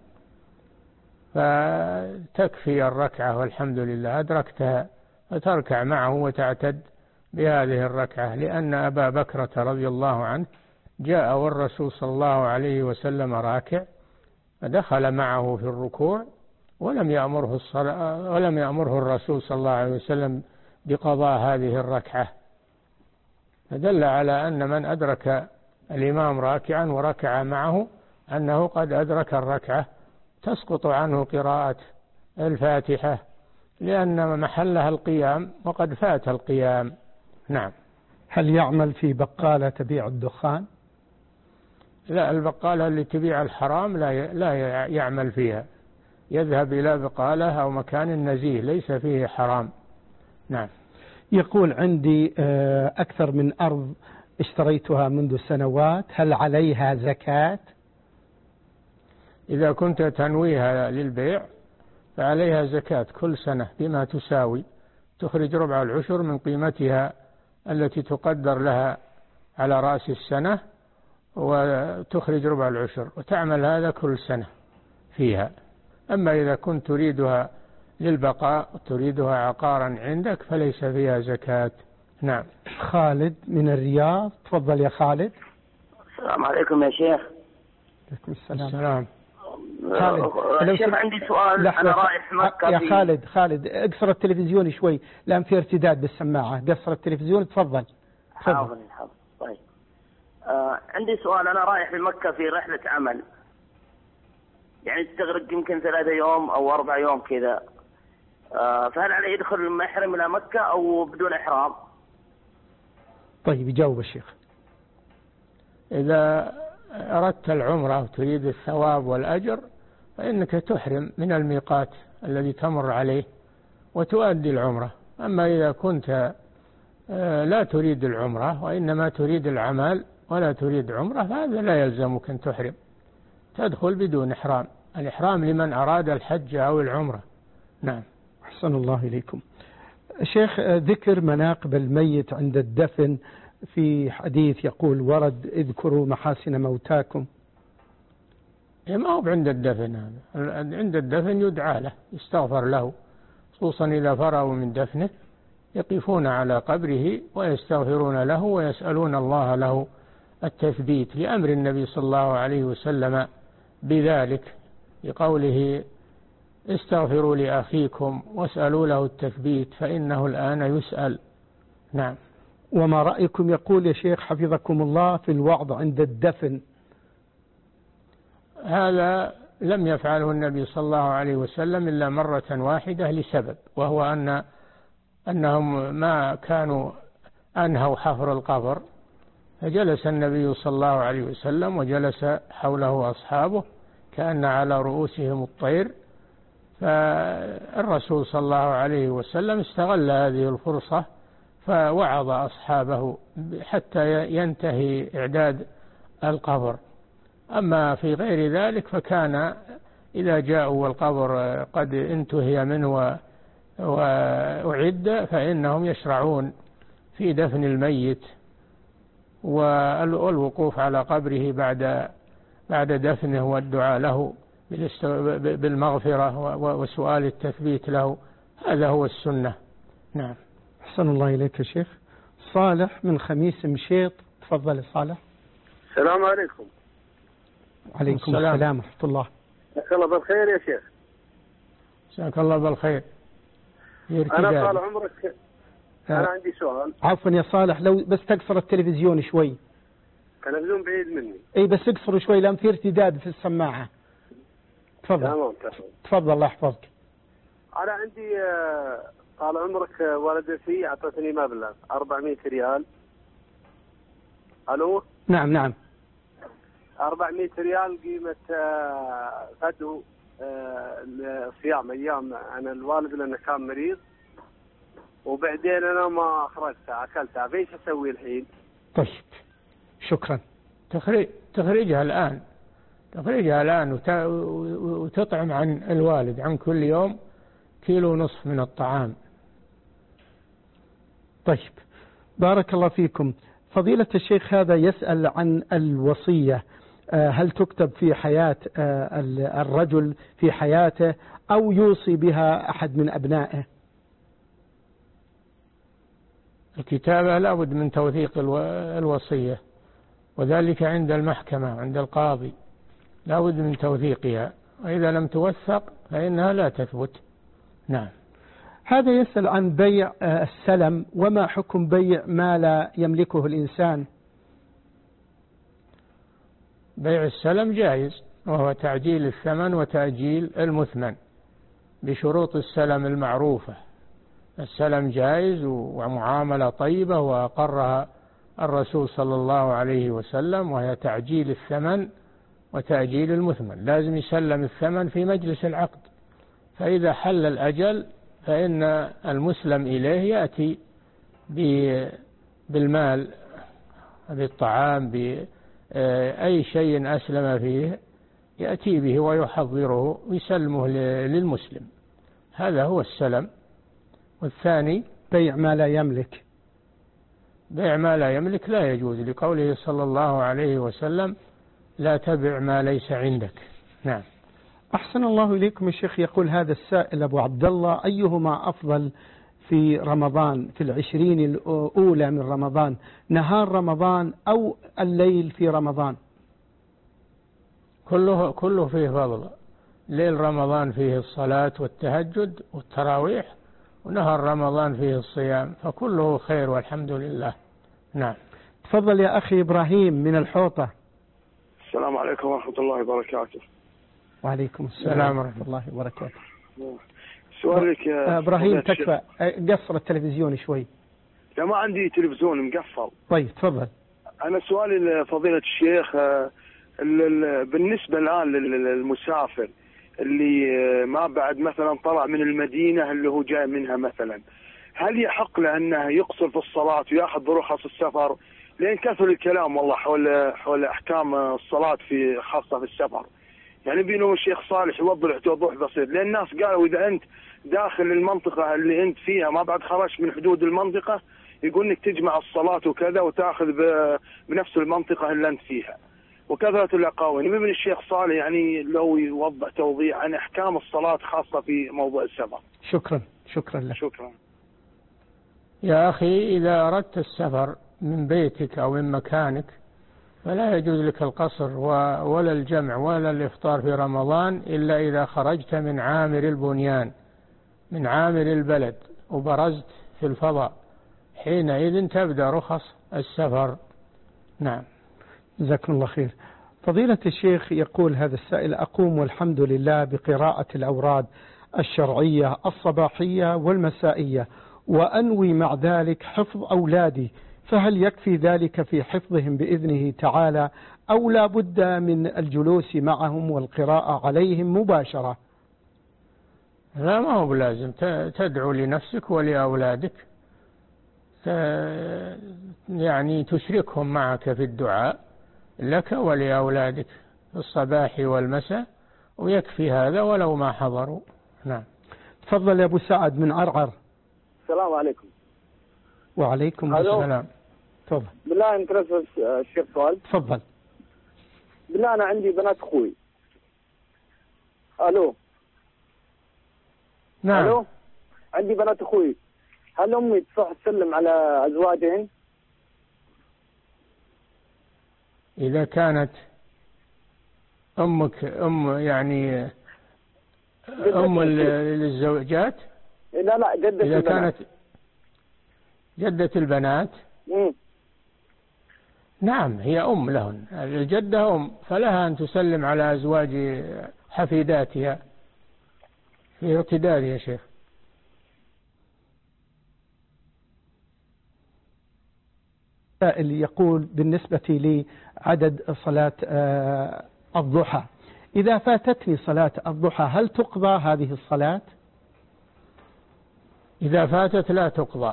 فتكفي الركعة والحمد لله أدركتها، فتركع معه وتعتد بهذه الركعة، لأن أبا بكرة رضي الله عنه جاء والرسول صلى الله عليه وسلم راكع، فدخل معه في الركوع ولم يأمره الرسول صلى الله عليه وسلم بقضاء هذه الركعة، فدل على أن من أدرك الإمام راكعا وركع معه أنه قد أدرك الركعة، تسقط عنه قراءة الفاتحة لأن محلها القيام وقد فات القيام. نعم. هل يعمل في بقالة تبيع الدخان؟ لا، البقالة اللي تبيع الحرام لا يعمل فيها، يذهب إلى بقالة أو مكان نزيه ليس فيه حرام. نعم. يقول: عندي أكثر من أرض اشتريتها منذ سنوات، هل عليها زكاة؟ إذا كنت تنويها للبيع فعليها زكاة كل سنة بما تساوي، تخرج ربع العشر من قيمتها التي تقدر لها على رأس السنة، وتخرج ربع العشر، وتعمل هذا كل سنة فيها. أما إذا كنت تريدها للبقاء تريدها عقارا عندك فليس فيها زكاة. نعم. خالد من الرياض. تفضل يا خالد. السلام عليكم يا شيخ. عليكم السلام. خالد، شيخ عندي سؤال. أنا رايح مكة يا خالد اقصر التلفزيون شوي، لأن في ارتداد بالسماعة، قصر التلفزيون. تفضل. حاضر. طيب عندي سؤال. أنا رايح لمكة في رحلة عمل، يعني تستغرق يمكن 3 يوم أو 4 يوم كذا، فهل علي يدخل محرم إلى مكة أو بدون إحرام؟ طيب يجاوب الشيخ. إذا أردت العمرة وتريد الثواب والأجر فإنك تحرم من الميقات الذي تمر عليه وتؤدي العمرة. أما إذا كنت لا تريد العمرة وإنما تريد العمل ولا تريد عمرة فهذا لا يلزمك أن تحرم، تدخل بدون إحرام. الإحرام لمن أراد الحج أو العمرة. نعم. أحسن الله إليكم. شيخ، ذكر مناقب الميت عند الدفن في حديث يقول ورد اذكروا محاسن موتاكم. ما هو عند الدفن، هذا عند الدفن يدعى له يستغفر له، خصوصا إذا فرغوا من دفنه يقفون على قبره ويستغفرون له ويسألون الله له التثبيت، لأمر النبي صلى الله عليه وسلم بذلك بقوله استغفروا لأخيكم واسألوا له التثبيت فإنه الآن يسأل. نعم. وما رأيكم يقول يا شيخ حفظكم الله في الوعظ عند الدفن؟ هذا لم يفعله النبي صلى الله عليه وسلم إلا مرة واحدة لسبب، وهو أنهم ما كانوا أنهوا حفر القبر، فجلس النبي صلى الله عليه وسلم وجلس حوله أصحابه كأن على رؤوسهم الطير، فالرسول صلى الله عليه وسلم استغل هذه الفرصة فوعظ أصحابه حتى ينتهي إعداد القبر. أما في غير ذلك فكان إذا جاءوا والقبر قد انتهي منه وأعد فإنهم يشرعون في دفن الميت والوقوف على قبره بعد دفنه والدعاء له بالمغفرة وسؤال التثبيت له. هذا هو السنة. نعم. أحسن الله إليك يا شيخ. صالح من خميس مشيط، تفضل صالح. السلام عليكم. عليكم السلام ورحمة الله. مساك الله بالخير يا شيخ. مساك الله بالخير. أنا طال عمرك أنا عندي سؤال. عفوا يا صالح، لو بس تقصر التلفزيون شوي. التلفزيون بعيد مني. أي بس اقصر شوي لأن في ارتداد في السماعة. تفضل. تمام. تفضل الله يحفظك. أنا عندي طال عمرك والدتي أعطتني مبلغ 400 ريال. ألو. نعم. 400 ريال قيمة فدو صيام أيام عن الوالد لأنه كان مريض، وبعدين أنا ما أخرجتها أكلتها، فيش أسوي الحين؟ طيب شكرا. تخرجها الآن وتطعم عن الوالد عن كل يوم 1.5 كيلو من الطعام. طيب بارك الله فيكم. فضيلة الشيخ هذا يسأل عن الوصية، هل تكتب في حياة الرجل في حياته أو يوصي بها أحد من أبنائه؟ الكتابة لابد من توثيق الوصية، وذلك عند المحكمة عند القاضي لابد من توثيقها، وإذا لم توثق فإنها لا تثبت. نعم. هذا يسأل عن بيع السلم، وما حكم بيع ما لا يملكه الإنسان؟ بيع السلم جائز، وهو تعجيل الثمن وتأجيل المثمن بشروط السلم المعروفة. السلم جائز ومعاملة طيبة وأقرها الرسول صلى الله عليه وسلم، وهي تعجيل الثمن وتأجيل المثمن. لازم يسلم الثمن في مجلس العقد، فإذا حل الأجل فإن المسلم إليه يأتي بالمال، بالطعام، بأي شيء أسلم فيه يأتي به ويحضره ويسلمه للمسلم. هذا هو السلم. والثاني بيع ما لا يملك. بيع ما لا يملك لا يجوز، لقوله صلى الله عليه وسلم لا تبع ما ليس عندك. نعم. أحسن الله إليكم يا شيخ. يقول هذا السائل أبو عبد الله، أيهما أفضل في رمضان، في 20 الأولى من رمضان، نهار رمضان أو الليل في رمضان؟ كله فيه فضل. ليل رمضان فيه الصلاة والتهجد والتراويح، ونهار رمضان فيه الصيام، فكله خير والحمد لله. نعم. تفضل يا أخي إبراهيم من الحوطة. السلام عليكم ورحمة الله وبركاته. وعليكم السلام ورحمة الله وبركاته. سؤالك يا إبراهيم تكفى، قصر التلفزيون شوي. لا ما عندي تلفزيون مقفل. طيب تفضل. أنا سؤالي لفضيلة الشيخ، بالنسبة الآن للمسافر اللي ما بعد مثلا طلع من المدينة اللي هو جاي منها مثلا، هل يحق له أنه يقصر في الصلاة ويأخذ برخص السفر؟ لأن كثر الكلام والله حول أحكام الصلاة في خاصة في السفر، يعني بينهم الشيخ صالح يوضح توضيح بسيط، لأن الناس قالوا إذا أنت داخل المنطقة اللي أنت فيها ما بعد خرجت من حدود المنطقة يقول إنك تجمع الصلاة وكذا وتأخذ بنفس المنطقة اللي أنت فيها، وكثرة الأقاويل. من الشيخ صالح يعني لو يوضح توضيح عن أحكام الصلاة خاصة في موضوع السفر. شكرا لك. شكرا يا أخي، إذا أردت السفر من بيتك أو من مكانك فلا يجوز لك القصر ولا الجمع ولا الإفطار في رمضان إلا إذا خرجت من عامر البنيان، من عامر البلد، وبرزت في الفضاء، حينئذ تبدأ رخص السفر. نعم. جزاكم الله خير. فضيلة الشيخ، يقول هذا السائل: أقوم والحمد لله بقراءة الأوراد الشرعية الصباحية والمسائية، وأنوي مع ذلك حفظ أولادي، فهل يكفي ذلك في حفظهم بإذنه تعالى، أو لا بد من الجلوس معهم والقراءة عليهم مباشرة؟ لا، ما هو بلازم. تدعو لنفسك ولأولادك، يعني تشركهم معك في الدعاء لك ولأولادك في الصباح والمساء، ويكفي هذا ولو ما حضروا. نعم. تفضل يا أبو سعد من عرعر. السلام عليكم. وعليكم السلام. تفضل. بالله يمكن أسأل الشيخ سؤال؟ تفضل. بالله أنا عندي بنات أخوي. ألو. نعم. ألو. عندي بنات أخوي، هل أمي تصح تسلم على أزواجهن؟ إذا كانت أمك يعني أم للزوجات؟ لا جدة إذا البنات. كانت جدة البنات؟ نعم، هي أم لهن. الجدة أم، فلها أن تسلم على أزواج حفيداتها في ارتداد يا شيخ. اللي يقول بالنسبة لي عدد صلاة الضحى، إذا فاتتني صلاة الضحى هل تقضى هذه الصلاة؟ إذا فاتت لا تقضى،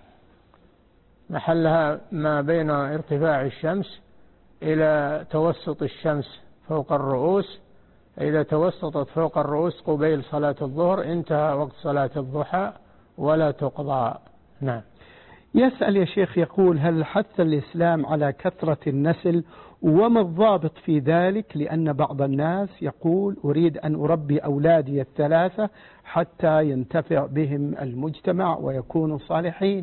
محلها ما بين ارتفاع الشمس إلى توسط الشمس فوق الرؤوس. إذا توسطت فوق الرؤوس قبيل صلاة الظهر انتهى وقت صلاة الضحى ولا تقضى. نعم. يسأل يا شيخ، يقول: هل حث الإسلام على كثرة النسل، وما الضابط في ذلك؟ لأن بعض الناس يقول: أريد أن أربي أولادي الثلاثة حتى ينتفع بهم المجتمع ويكونوا صالحين.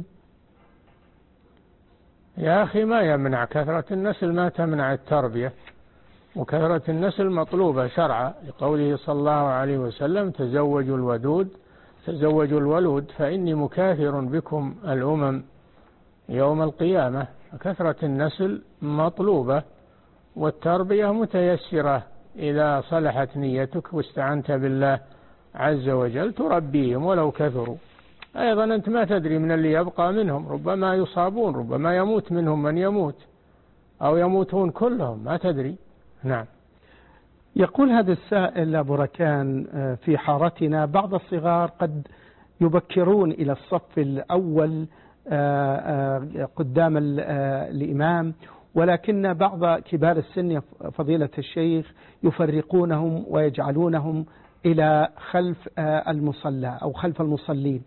يا أخي، ما يمنع كثرة النسل، ما تمنع التربية، وكثرة النسل مطلوبة شرعا، لقوله صلى الله عليه وسلم: تزوجوا الودود تزوجوا الولود فإني مكاثر بكم الأمم يوم القيامة. كثرة النسل مطلوبة، والتربية متيسرة إذا صلحت نيتك واستعنت بالله عز وجل تربيهم ولو كثروا. أيضا أنت ما تدري من اللي يبقى منهم، ربما يصابون، ربما يموت منهم من يموت، أو يموتون كلهم، ما تدري. نعم. يقول هذا السائل أبو ركان: في حارتنا بعض الصغار قد يبكرون إلى الصف الأول قدام الإمام، ولكن بعض كبار السن فضيلة الشيخ يفرقونهم ويجعلونهم إلى خلف المصلى أو خلف المصلين.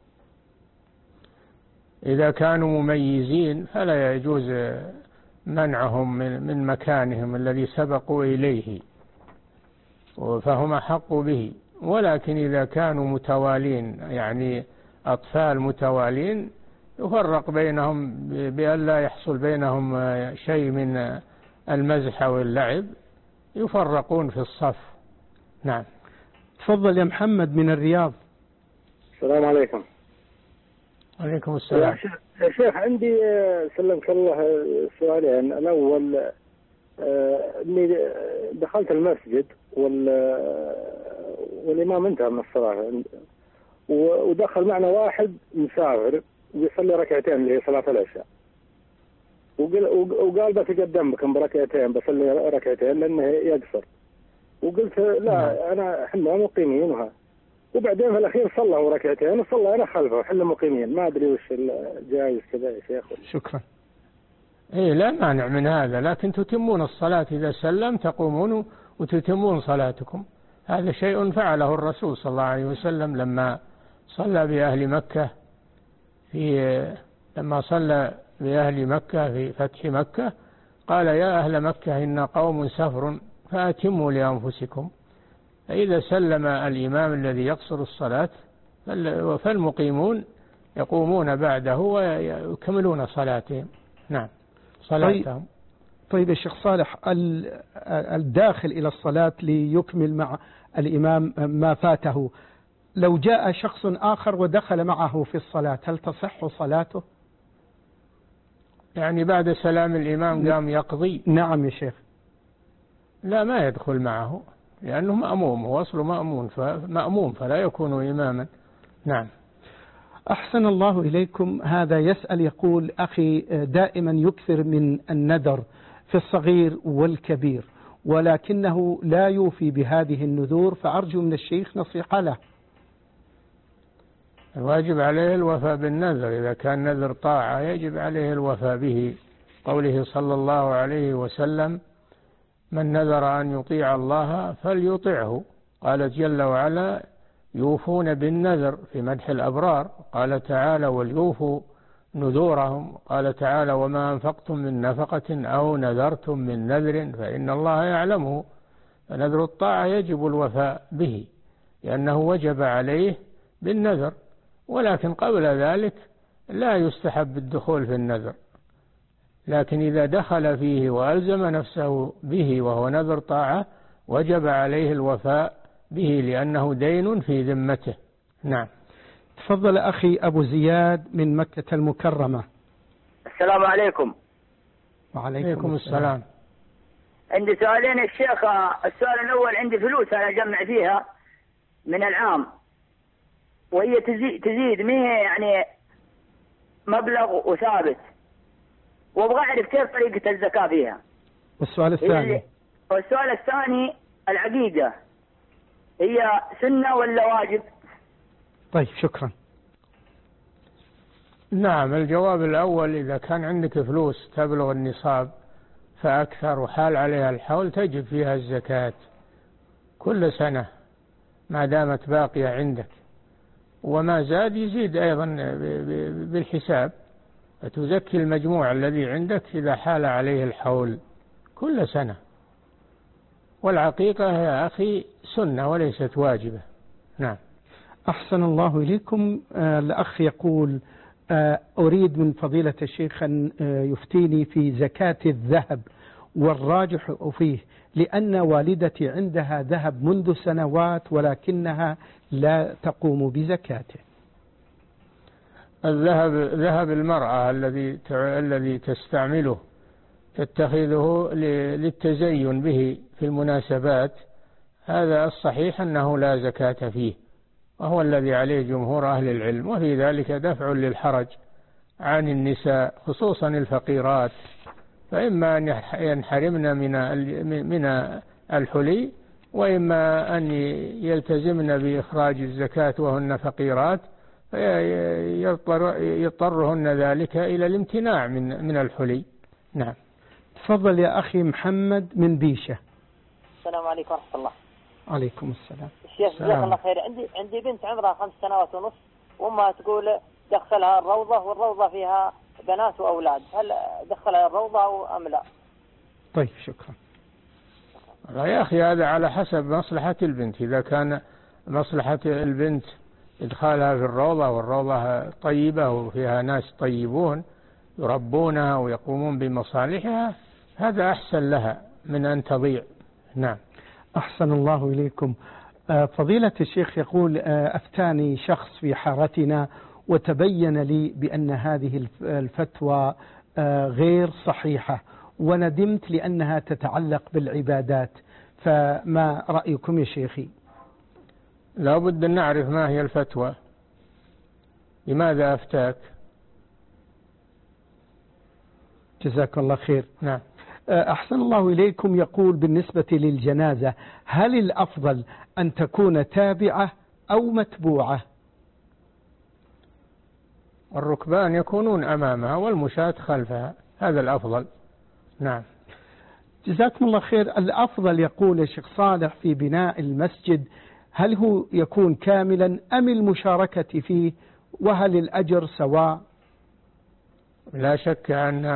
إذا كانوا مميزين فلا يجوز منعهم من مكانهم الذي سبقوا إليه، فهم أحق به. ولكن إذا كانوا متوالين، يعني أطفال متوالين، يفرق بينهم بأن لا يحصل بينهم شيء من المزح واللعب، يفرقون في الصف. نعم. تفضل يا محمد من الرياض. السلام عليكم. عليكم السلام. يا شيخ عندي سلمك الله سؤالين. الأول إني دخلت المسجد والإمام انتهى من الصلاة، ودخل معنا واحد مسافر ويصلي ركعتين اللي هي صلاة العشاء، وقال بتقدم بكم بركعتين، بصلي ركعتين لأنه يقصر. وقلت لا احنا مقيمين وها. وبعدين في الأخير صلى ركعتين وصلى أنا خلفه، احنا مقيمين. ما أدري وش الجايز كذا يا شيخ. شكرا. إيه لا مانع من هذا، لكن تتمون الصلاة إذا سلم تقومون وتتمون صلاتكم. هذا شيء فعله الرسول صلى الله عليه وسلم لما صلى بأهل مكة لما صلى بأهل مكة في فتح مكة، قال يا أهل مكة إن قوم سفر فأتموا لأنفسكم. فإذا سلم الإمام الذي يقصر الصلاة فالمقيمون يقومون بعده ويكملون صلاتهم. نعم صلاتهم. طيب يا شيخ صالح، الداخل إلى الصلاة ليكمل مع الإمام ما فاته، لو جاء شخص آخر ودخل معه في الصلاة هل تصح صلاته؟ يعني بعد سلام الإمام قام يقضي؟ نعم يا شيخ. لا ما يدخل معه لأنه مأموم، هو أصله مأموم فلا يكون إماما. نعم. أحسن الله إليكم. هذا يسأل يقول أخي دائما يكثر من النذر في الصغير والكبير ولكنه لا يوفي بهذه النذور، فأرجو من الشيخ نصيحة له. الواجب عليه الوفاء بالنذر، إذا كان نذر طاعة يجب عليه الوفاء به. قوله صلى الله عليه وسلم من نذر أن يطيع الله فليطعه. قال جل وعلا يوفون بالنذر في مدح الأبرار. قال تعالى وليوفوا نذورهم. قال تعالى وما أنفقتم من نفقة أو نذرتم من نذر فإن الله يعلمه. فنذر الطاعة يجب الوفاء به لأنه وجب عليه بالنذر، ولكن قبل ذلك لا يستحب الدخول في النذر. لكن إذا دخل فيه وألزم نفسه به وهو نذر طاعة وجب عليه الوفاء به لأنه دين في ذمته. نعم. تفضل أخي أبو زياد من مكة المكرمة. السلام عليكم. وعليكم السلام. عندي سؤالين يا شيخ. السؤال الأول، عندي فلوس أنا أجمع فيها من العام وهي تزيد ما هي يعني مبلغ وثابت، وابغى أعرف كيف طريقة الزكاة فيها. والسؤال الثاني؟ والسؤال الثاني العقيدة هي سنة ولا واجب؟ طيب شكرا. نعم الجواب الأول، إذا كان عندك فلوس تبلغ النصاب فأكثر وحال عليها الحول تجب فيها الزكاة كل سنة ما دامت باقية عندك، وما زاد يزيد أيضا بالحساب، فتزكي المجموع الذي عندك إذا حال عليه الحول كل سنة. والعقيقة يا أخي سنة وليست واجبة. نعم. أحسن الله إليكم. الأخ يقول أريد من فضيلة الشيخ أن يفتيني في زكاة الذهب، والراجح فيه لأن والدتي عندها ذهب منذ سنوات ولكنها لا تقوم بزكاته. الذهب ذهب المرأة الذي تستعمله تتخذه للتزين به في المناسبات، هذا الصحيح أنه لا زكاة فيه، وهو الذي عليه جمهور أهل العلم، وفي ذلك دفع للحرج عن النساء خصوصا الفقيرات، فإما أن ينحرمن من الحلي، وإما أن يلتزمن بإخراج الزكاة وهن فقيرات فيضطرهن ذلك إلى الامتناع من الحلي. نعم. تفضل يا أخي محمد من بيشة. السلام عليكم ورحمة الله. عليكم السلام. الشيخ جزاك الله خير. عندي بنت عمرها 5 سنوات ونص، وأمها تقول دخلها الروضة، والروضة فيها بنات وأولاد، هل دخلها الروضة أم لا؟ طيب شكرا. يا أخي هذا على حسب مصلحة البنت، إذا كان مصلحة البنت إدخالها في الروضة والروضة طيبة وفيها ناس طيبون يربونها ويقومون بمصالحها، هذا أحسن لها من أن تضيع. نعم. أحسن الله إليكم. فضيلة الشيخ يقول أفتاني شخص في حارتنا وتبين لي بأن هذه الفتوى غير صحيحة، وندمت لأنها تتعلق بالعبادات، فما رأيكم يا شيخي؟ لا بد أن نعرف ما هي الفتوى، لماذا أفتاك؟ جزاك الله خير. نعم. أحسن الله إليكم. يقول بالنسبة للجنازة هل الأفضل أن تكون تابعة أو متبوعة؟ الركبان يكونون أمامها والمشاة خلفها، هذا الأفضل. نعم. جزاكم الله خير. الأفضل يقول الشيخ صالح في بناء المسجد هل هو يكون كاملا أم المشاركة فيه، وهل الأجر سواء؟ لا شك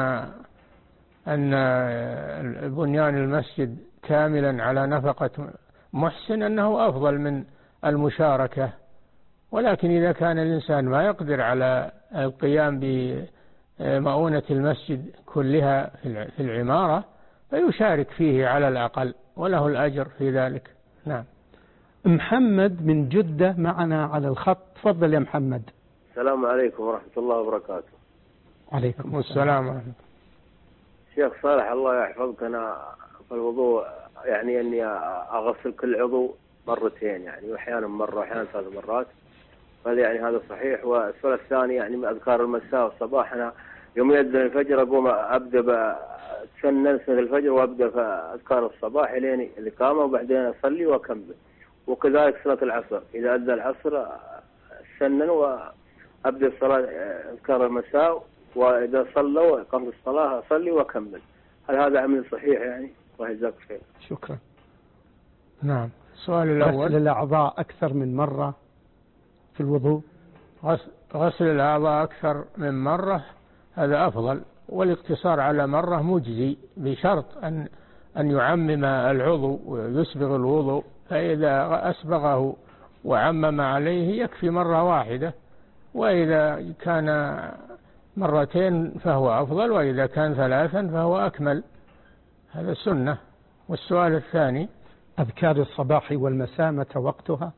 أن بنيان المسجد كاملا على نفقة محسن أنه أفضل من المشاركة، ولكن إذا كان الإنسان ما يقدر على القيام بمؤونة المسجد كلها في العمارة فيشارك فيه على الأقل وله الأجر في ذلك. نعم. محمد من جدة معنا على الخط. تفضل يا محمد. السلام عليكم ورحمة الله وبركاته. عليكم السلام ورحمة الله. شيخ صالح الله يحفظك، أنا في الوضوء يعني أني أغسل كل عضو مرتين، يعني وأحيانا مرة وأحيانا 3 مرات، هذا يعني هذا صحيح. والسؤال الثاني يعني من أذكار المساء والصباح، أنا يوم يأذن الفجر أقوم أبدأ أتسنن سنة الفجر وأبدأ في أذكار الصباح لين الإقامة، وبعدين أصلي وأكمل. وكذلك صلاة العصر إذا أذن العصر أتسنن وأبدأ صلاة أذكار المساء، وإذا صلوا وقامت الصلاة أصلي وأكمل. هل هذا عمل صحيح يعني؟ الله يجزاك خير. شكرا. نعم. السؤال الأول، غسل الأعضاء أكثر من مرة في الوضوء. غسل الأعضاء أكثر من مرة هذا أفضل، والاقتصار على مرة مجزي بشرط أن يعمم العضو ويسبغ الوضوء، فإذا أسبغه وعمم عليه يكفي مرة واحدة، وإذا كان مرتين فهو أفضل، وإذا كان 3 فهو أكمل، هذا سنة. والسؤال الثاني، أذكار الصباح والمساء متى وقتها؟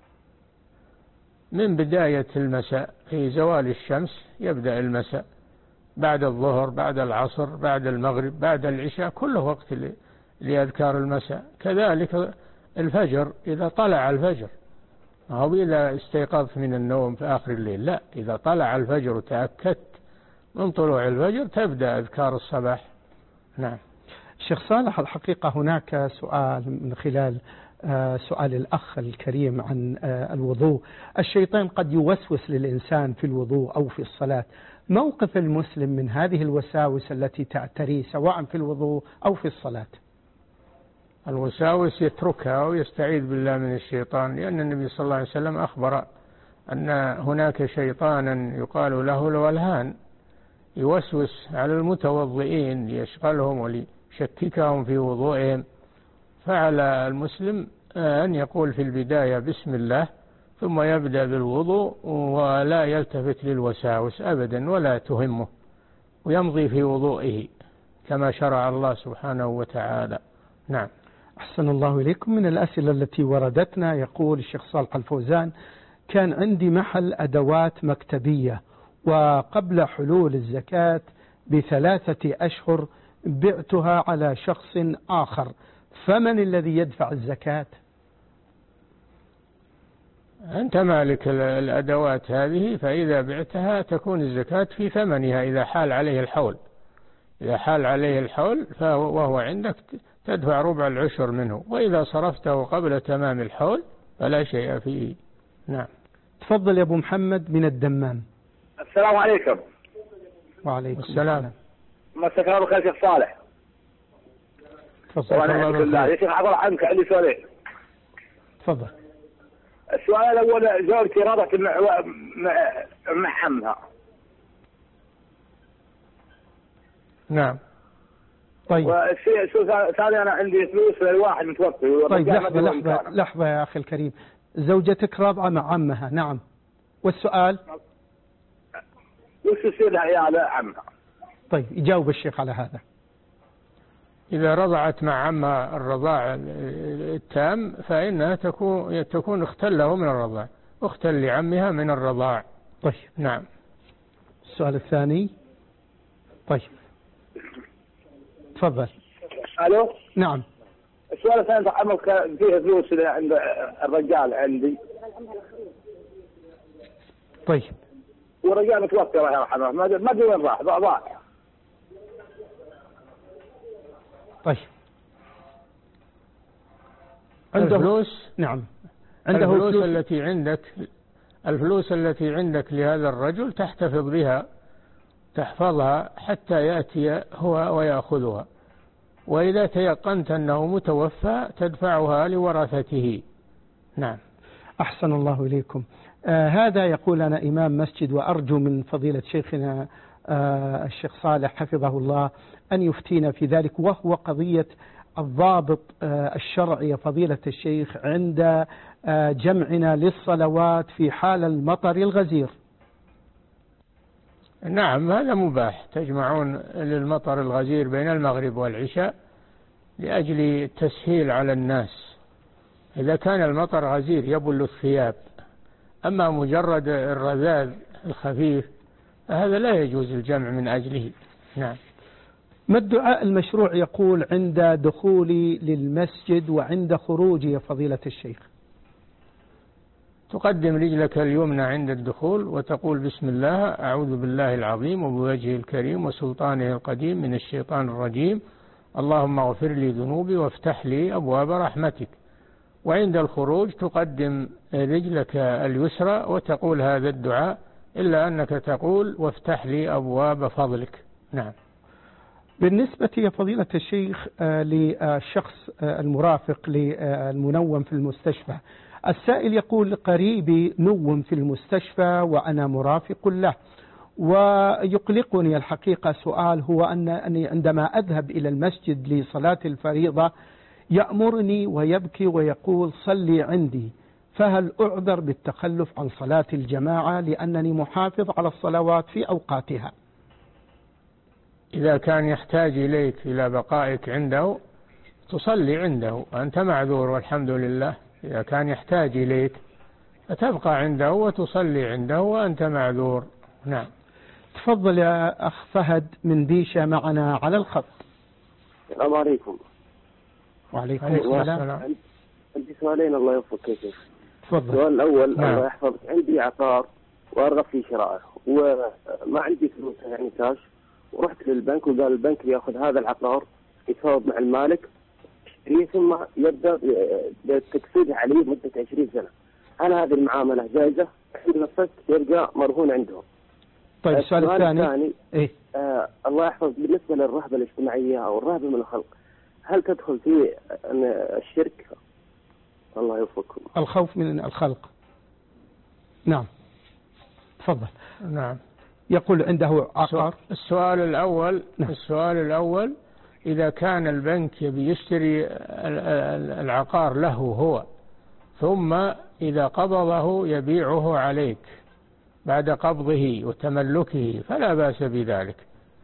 من بداية المساء في زوال الشمس يبدأ المساء، بعد الظهر، بعد العصر، بعد المغرب، بعد العشاء، كله وقت لأذكار المساء. كذلك الفجر إذا طلع الفجر، أو إذا استيقظت من النوم في آخر الليل، لا، إذا طلع الفجر وتأكدت من طلوع الفجر تبدأ أذكار الصباح. نعم. شيخ صالح، الحقيقة هناك سؤال من خلال سؤال الأخ الكريم عن الوضوء. الشيطان قد يوسوس للإنسان في الوضوء أو في الصلاة، موقف المسلم من هذه الوساوس التي تعتري سواء في الوضوء أو في الصلاة؟ الوساوس يتركها ويستعيذ بالله من الشيطان، لأن النبي صلى الله عليه وسلم أخبر أن هناك شيطانا يقال له الولهان يوسوس على المتوضئين ليشغلهم وليشككهم في وضوئهم. فعلى المسلم أن يقول في البداية بسم الله، ثم يبدأ بالوضوء ولا يلتفت للوساوس أبدا ولا تهمه، ويمضي في وضوئه كما شرع الله سبحانه وتعالى. نعم. أحسن الله إليكم. من الأسئلة التي وردتنا يقول الشيخ صالح الفوزان: كان عندي محل أدوات مكتبية، وقبل حلول الزكاة ب3 أشهر بعتها على شخص آخر، فمن الذي يدفع الزكاة؟ أنت مالك الأدوات هذه، فإذا بعتها تكون الزكاة في ثمنها إذا حال عليه الحول. إذا حال عليه الحول وهو عندك تدفع ربع العشر منه، وإذا صرفته قبل تمام الحول فلا شيء فيه. نعم. تفضل يا أبو محمد من الدمام. السلام عليكم. وعليكم السلام. مساك الله بالخير شيخ صالح. تفضل. يا شيخ عبر عنك عندي سؤالين. تفضل. السؤال الأول، زوجتي رضت مع عمها. نعم. طيب. والشيء الثاني، أنا عندي فلوس لواحد متوفي. طيب لحظة يا أخي الكريم، زوجتك راضعة مع عمها. نعم. والسؤال؟ وش يصير لعيال عمها؟ طيب يجاوب الشيخ على هذا. إذا رضعت مع عمها الرضاع التام فإنها تكون اختل له من الرضاع، اختل لعمها من الرضاع، طيب نعم. السؤال الثاني. طيب تفضل. الو. نعم. السؤال الثاني عمل فيه فلوس عند الرجال عندي. طيب. والرجال متوفي الله يرحمه، ما ادري وين راح، ضاع. طيب. عنده فلوس. نعم. عنده الفلوس التي عندك لهذا الرجل تحتفظ بها، تحفظها حتى يأتي هو ويأخذها، وإذا تيقنت أنه متوفى تدفعها لورثته. نعم. أحسن الله إليكم. هذا يقول أنا إمام مسجد، وأرجو من فضيلة شيخنا الشيخ صالح حفظه الله أن يفتينا في ذلك، وهو قضية الضابط الشرعي فضيلة الشيخ عند جمعنا للصلوات في حال المطر الغزير. نعم هذا مباح، تجمعون للمطر الغزير بين المغرب والعشاء لأجل التسهيل على الناس إذا كان المطر غزير يبل الثياب. أما مجرد الرذاذ الخفيف هذا لا يجوز الجمع من أجله. نعم. ما الدعاء المشروع يقول عند دخولي للمسجد وعند خروجي يا فضيلة الشيخ؟ تقدم رجلك اليمنى عند الدخول وتقول بسم الله أعوذ بالله العظيم وبوجهه الكريم وسلطانه القديم من الشيطان الرجيم، اللهم اغفر لي ذنوبي وافتح لي أبواب رحمتك. وعند الخروج تقدم رجلك اليسرى وتقول هذا الدعاء، إلا أنك تقول وافتح لي أبواب فضلك. نعم. بالنسبة يا فضيلة الشيخ للشخص المرافق للمنوم في المستشفى، السائل يقول قريبي نوم في المستشفى وأنا مرافق له، ويقلقني الحقيقة سؤال هو أني عندما أذهب إلى المسجد لصلاة الفريضة يأمرني ويبكي ويقول صلي عندي، فهل أعذر بالتخلف عن صلاة الجماعة لأنني محافظ على الصلوات في أوقاتها؟ إذا كان يحتاج إليك إلى بقائك عنده تصلي عنده وأنت معذور والحمد لله. إذا كان يحتاج إليك فتبقى عنده وتصلي عنده وأنت معذور. نعم. تفضل يا أخ فهد من بيشة معنا على الخط. السلام عليكم. وعليكم السلام. عندي سؤالين الله يوفقك يا شيخ. تفضل. السؤال الأول نعم. الله يحفظك، عندي عقار وأرغب في شرائه وما عندي فلوس يعني كاش، ورحت للبنك وقال البنك بياخذ هذا العقار يتفاوض مع المالك يشتريه ثم يبدأ بالتكسير عليه مدة 20 سنة. هل هذه المعاملة جائزة؟ عند نفسك يرجع مرهون عندهم. طيب السؤال الثاني إيه؟ الله يحفظ، بالنسبة للرهبة الاجتماعية أو الرهبة من الخلق، هل تدخل في الشرك؟ الله يوفقكم. الخوف من الخلق. نعم تفضل. نعم. يقول عنده عقار. السؤال الأول. نعم. السؤال الأول إذا كان البنك يبي يشتري العقار له هو ثم إذا قبضه يبيعه عليك بعد قبضه وتملكه فلا بأس بذلك.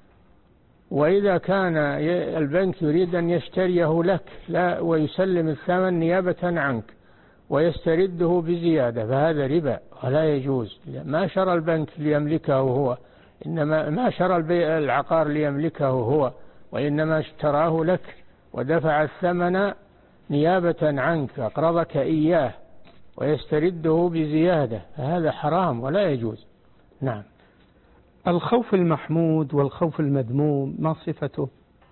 وإذا كان البنك يريد أن يشتريه لك لا ويسلم الثمن نيابة عنك ويسترده بزيادة فهذا ربا ولا يجوز. ما شرى البنك ليملكه هو، إنما ما شرى العقار ليملكه هو، وإنما اشتراه لك ودفع الثمن نيابة عنك، أقرضك إياه ويسترده بزيادة، فهذا حرام ولا يجوز. نعم. الخوف المحمود والخوف المذموم ما صفته؟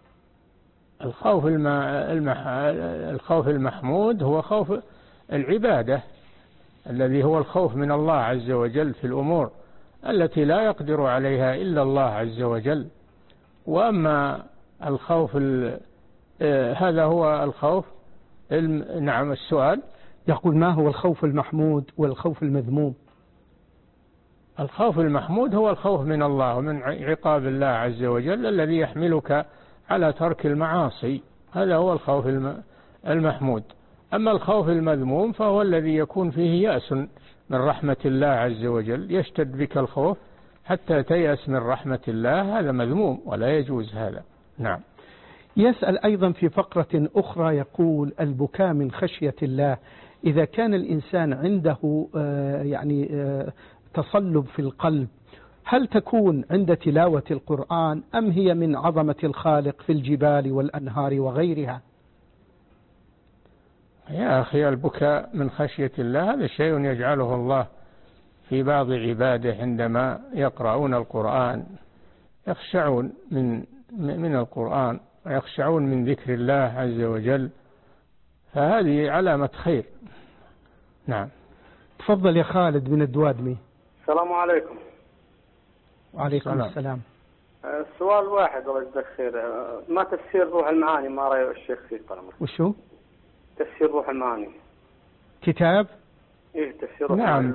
الخوف المحمود هو خوف العبادة الذي هو الخوف من الله عز وجل في الأمور التي لا يقدر عليها إلا الله عز وجل. وأما الخوف هذا هو الخوف. نعم. السؤال يقول ما هو الخوف المحمود والخوف المذموم؟ الخوف المحمود هو الخوف من الله ومن عقاب الله عز وجل الذي يحملك على ترك المعاصي، هذا هو الخوف المحمود. أما الخوف المذموم فهو الذي يكون فيه يأس من رحمة الله عز وجل، يشتد بك الخوف حتى تيأس من رحمة الله، هذا مذموم ولا يجوز هذا. نعم. يسأل أيضا في فقرة أخرى يقول البكاء من خشية الله، إذا كان الإنسان عنده التصلب في القلب هل تكون عند تلاوة القرآن أم هي من عظمة الخالق في الجبال والأنهار وغيرها؟ يا أخي البكاء من خشية الله هذا شيء يجعله الله في بعض عباده عندما يقرؤون القرآن، يخشعون من القرآن ويخشعون من ذكر الله عز وجل، فهذه علامة خير. نعم. تفضل يا خالد من الدوادمي. السلام عليكم. وعليكم السلام. السؤال واحد الله يجزاك خير، ما تفسير روح المعاني ما رأي الشيخ فيه طالما؟ وشو؟ تفسير روح المعاني. كتاب؟ إيه تفسير روح نعم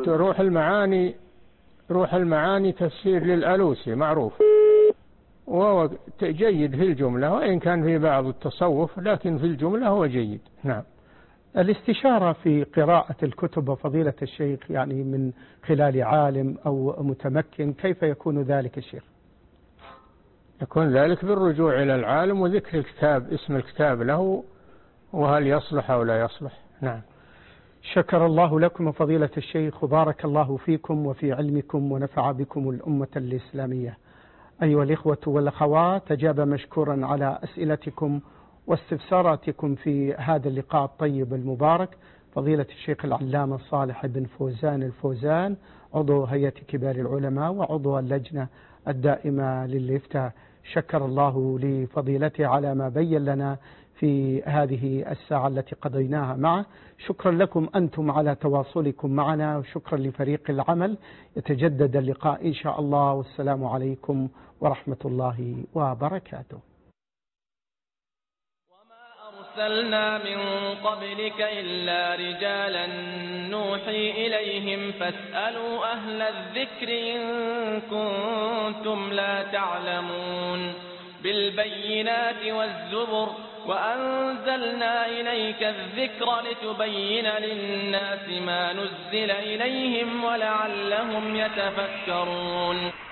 روح المعاني تفسير للألوسي معروف، وهو جيد في الجملة وإن كان في بعض التصوف، لكن في الجملة هو جيد. نعم. الاستشارة في قراءة الكتب وفضيلة الشيخ يعني من خلال عالم أو متمكن، كيف يكون ذلك الشيخ؟ يكون ذلك بالرجوع إلى العالم وذكر الكتاب، اسم الكتاب له وهل يصلح أو لا يصلح. نعم. شكر الله لكم فضيلة الشيخ وبارك الله فيكم وفي علمكم ونفع بكم الأمة الإسلامية. أيها الإخوة والأخوات، أجاب مشكورا على أسئلتكم واستفساراتكم في هذا اللقاء الطيب المبارك فضيلة الشيخ العلامة صالح بن فوزان الفوزان، عضو هيئة كبار العلماء وعضو اللجنة الدائمة للإفتاء. شكر الله لفضيلته على ما بين لنا في هذه الساعة التي قضيناها معه. شكرا لكم أنتم على تواصلكم معنا، وشكرا لفريق العمل. يتجدد اللقاء إن شاء الله، والسلام عليكم ورحمة الله وبركاته. أرسلنا من قبلك إلا رجالا نوحي إليهم فاسألوا أهل الذكر إن كنتم لا تعلمون. بالبينات والزبر وأنزلنا إليك الذكر لتبين للناس ما نزل إليهم ولعلهم يتفكرون.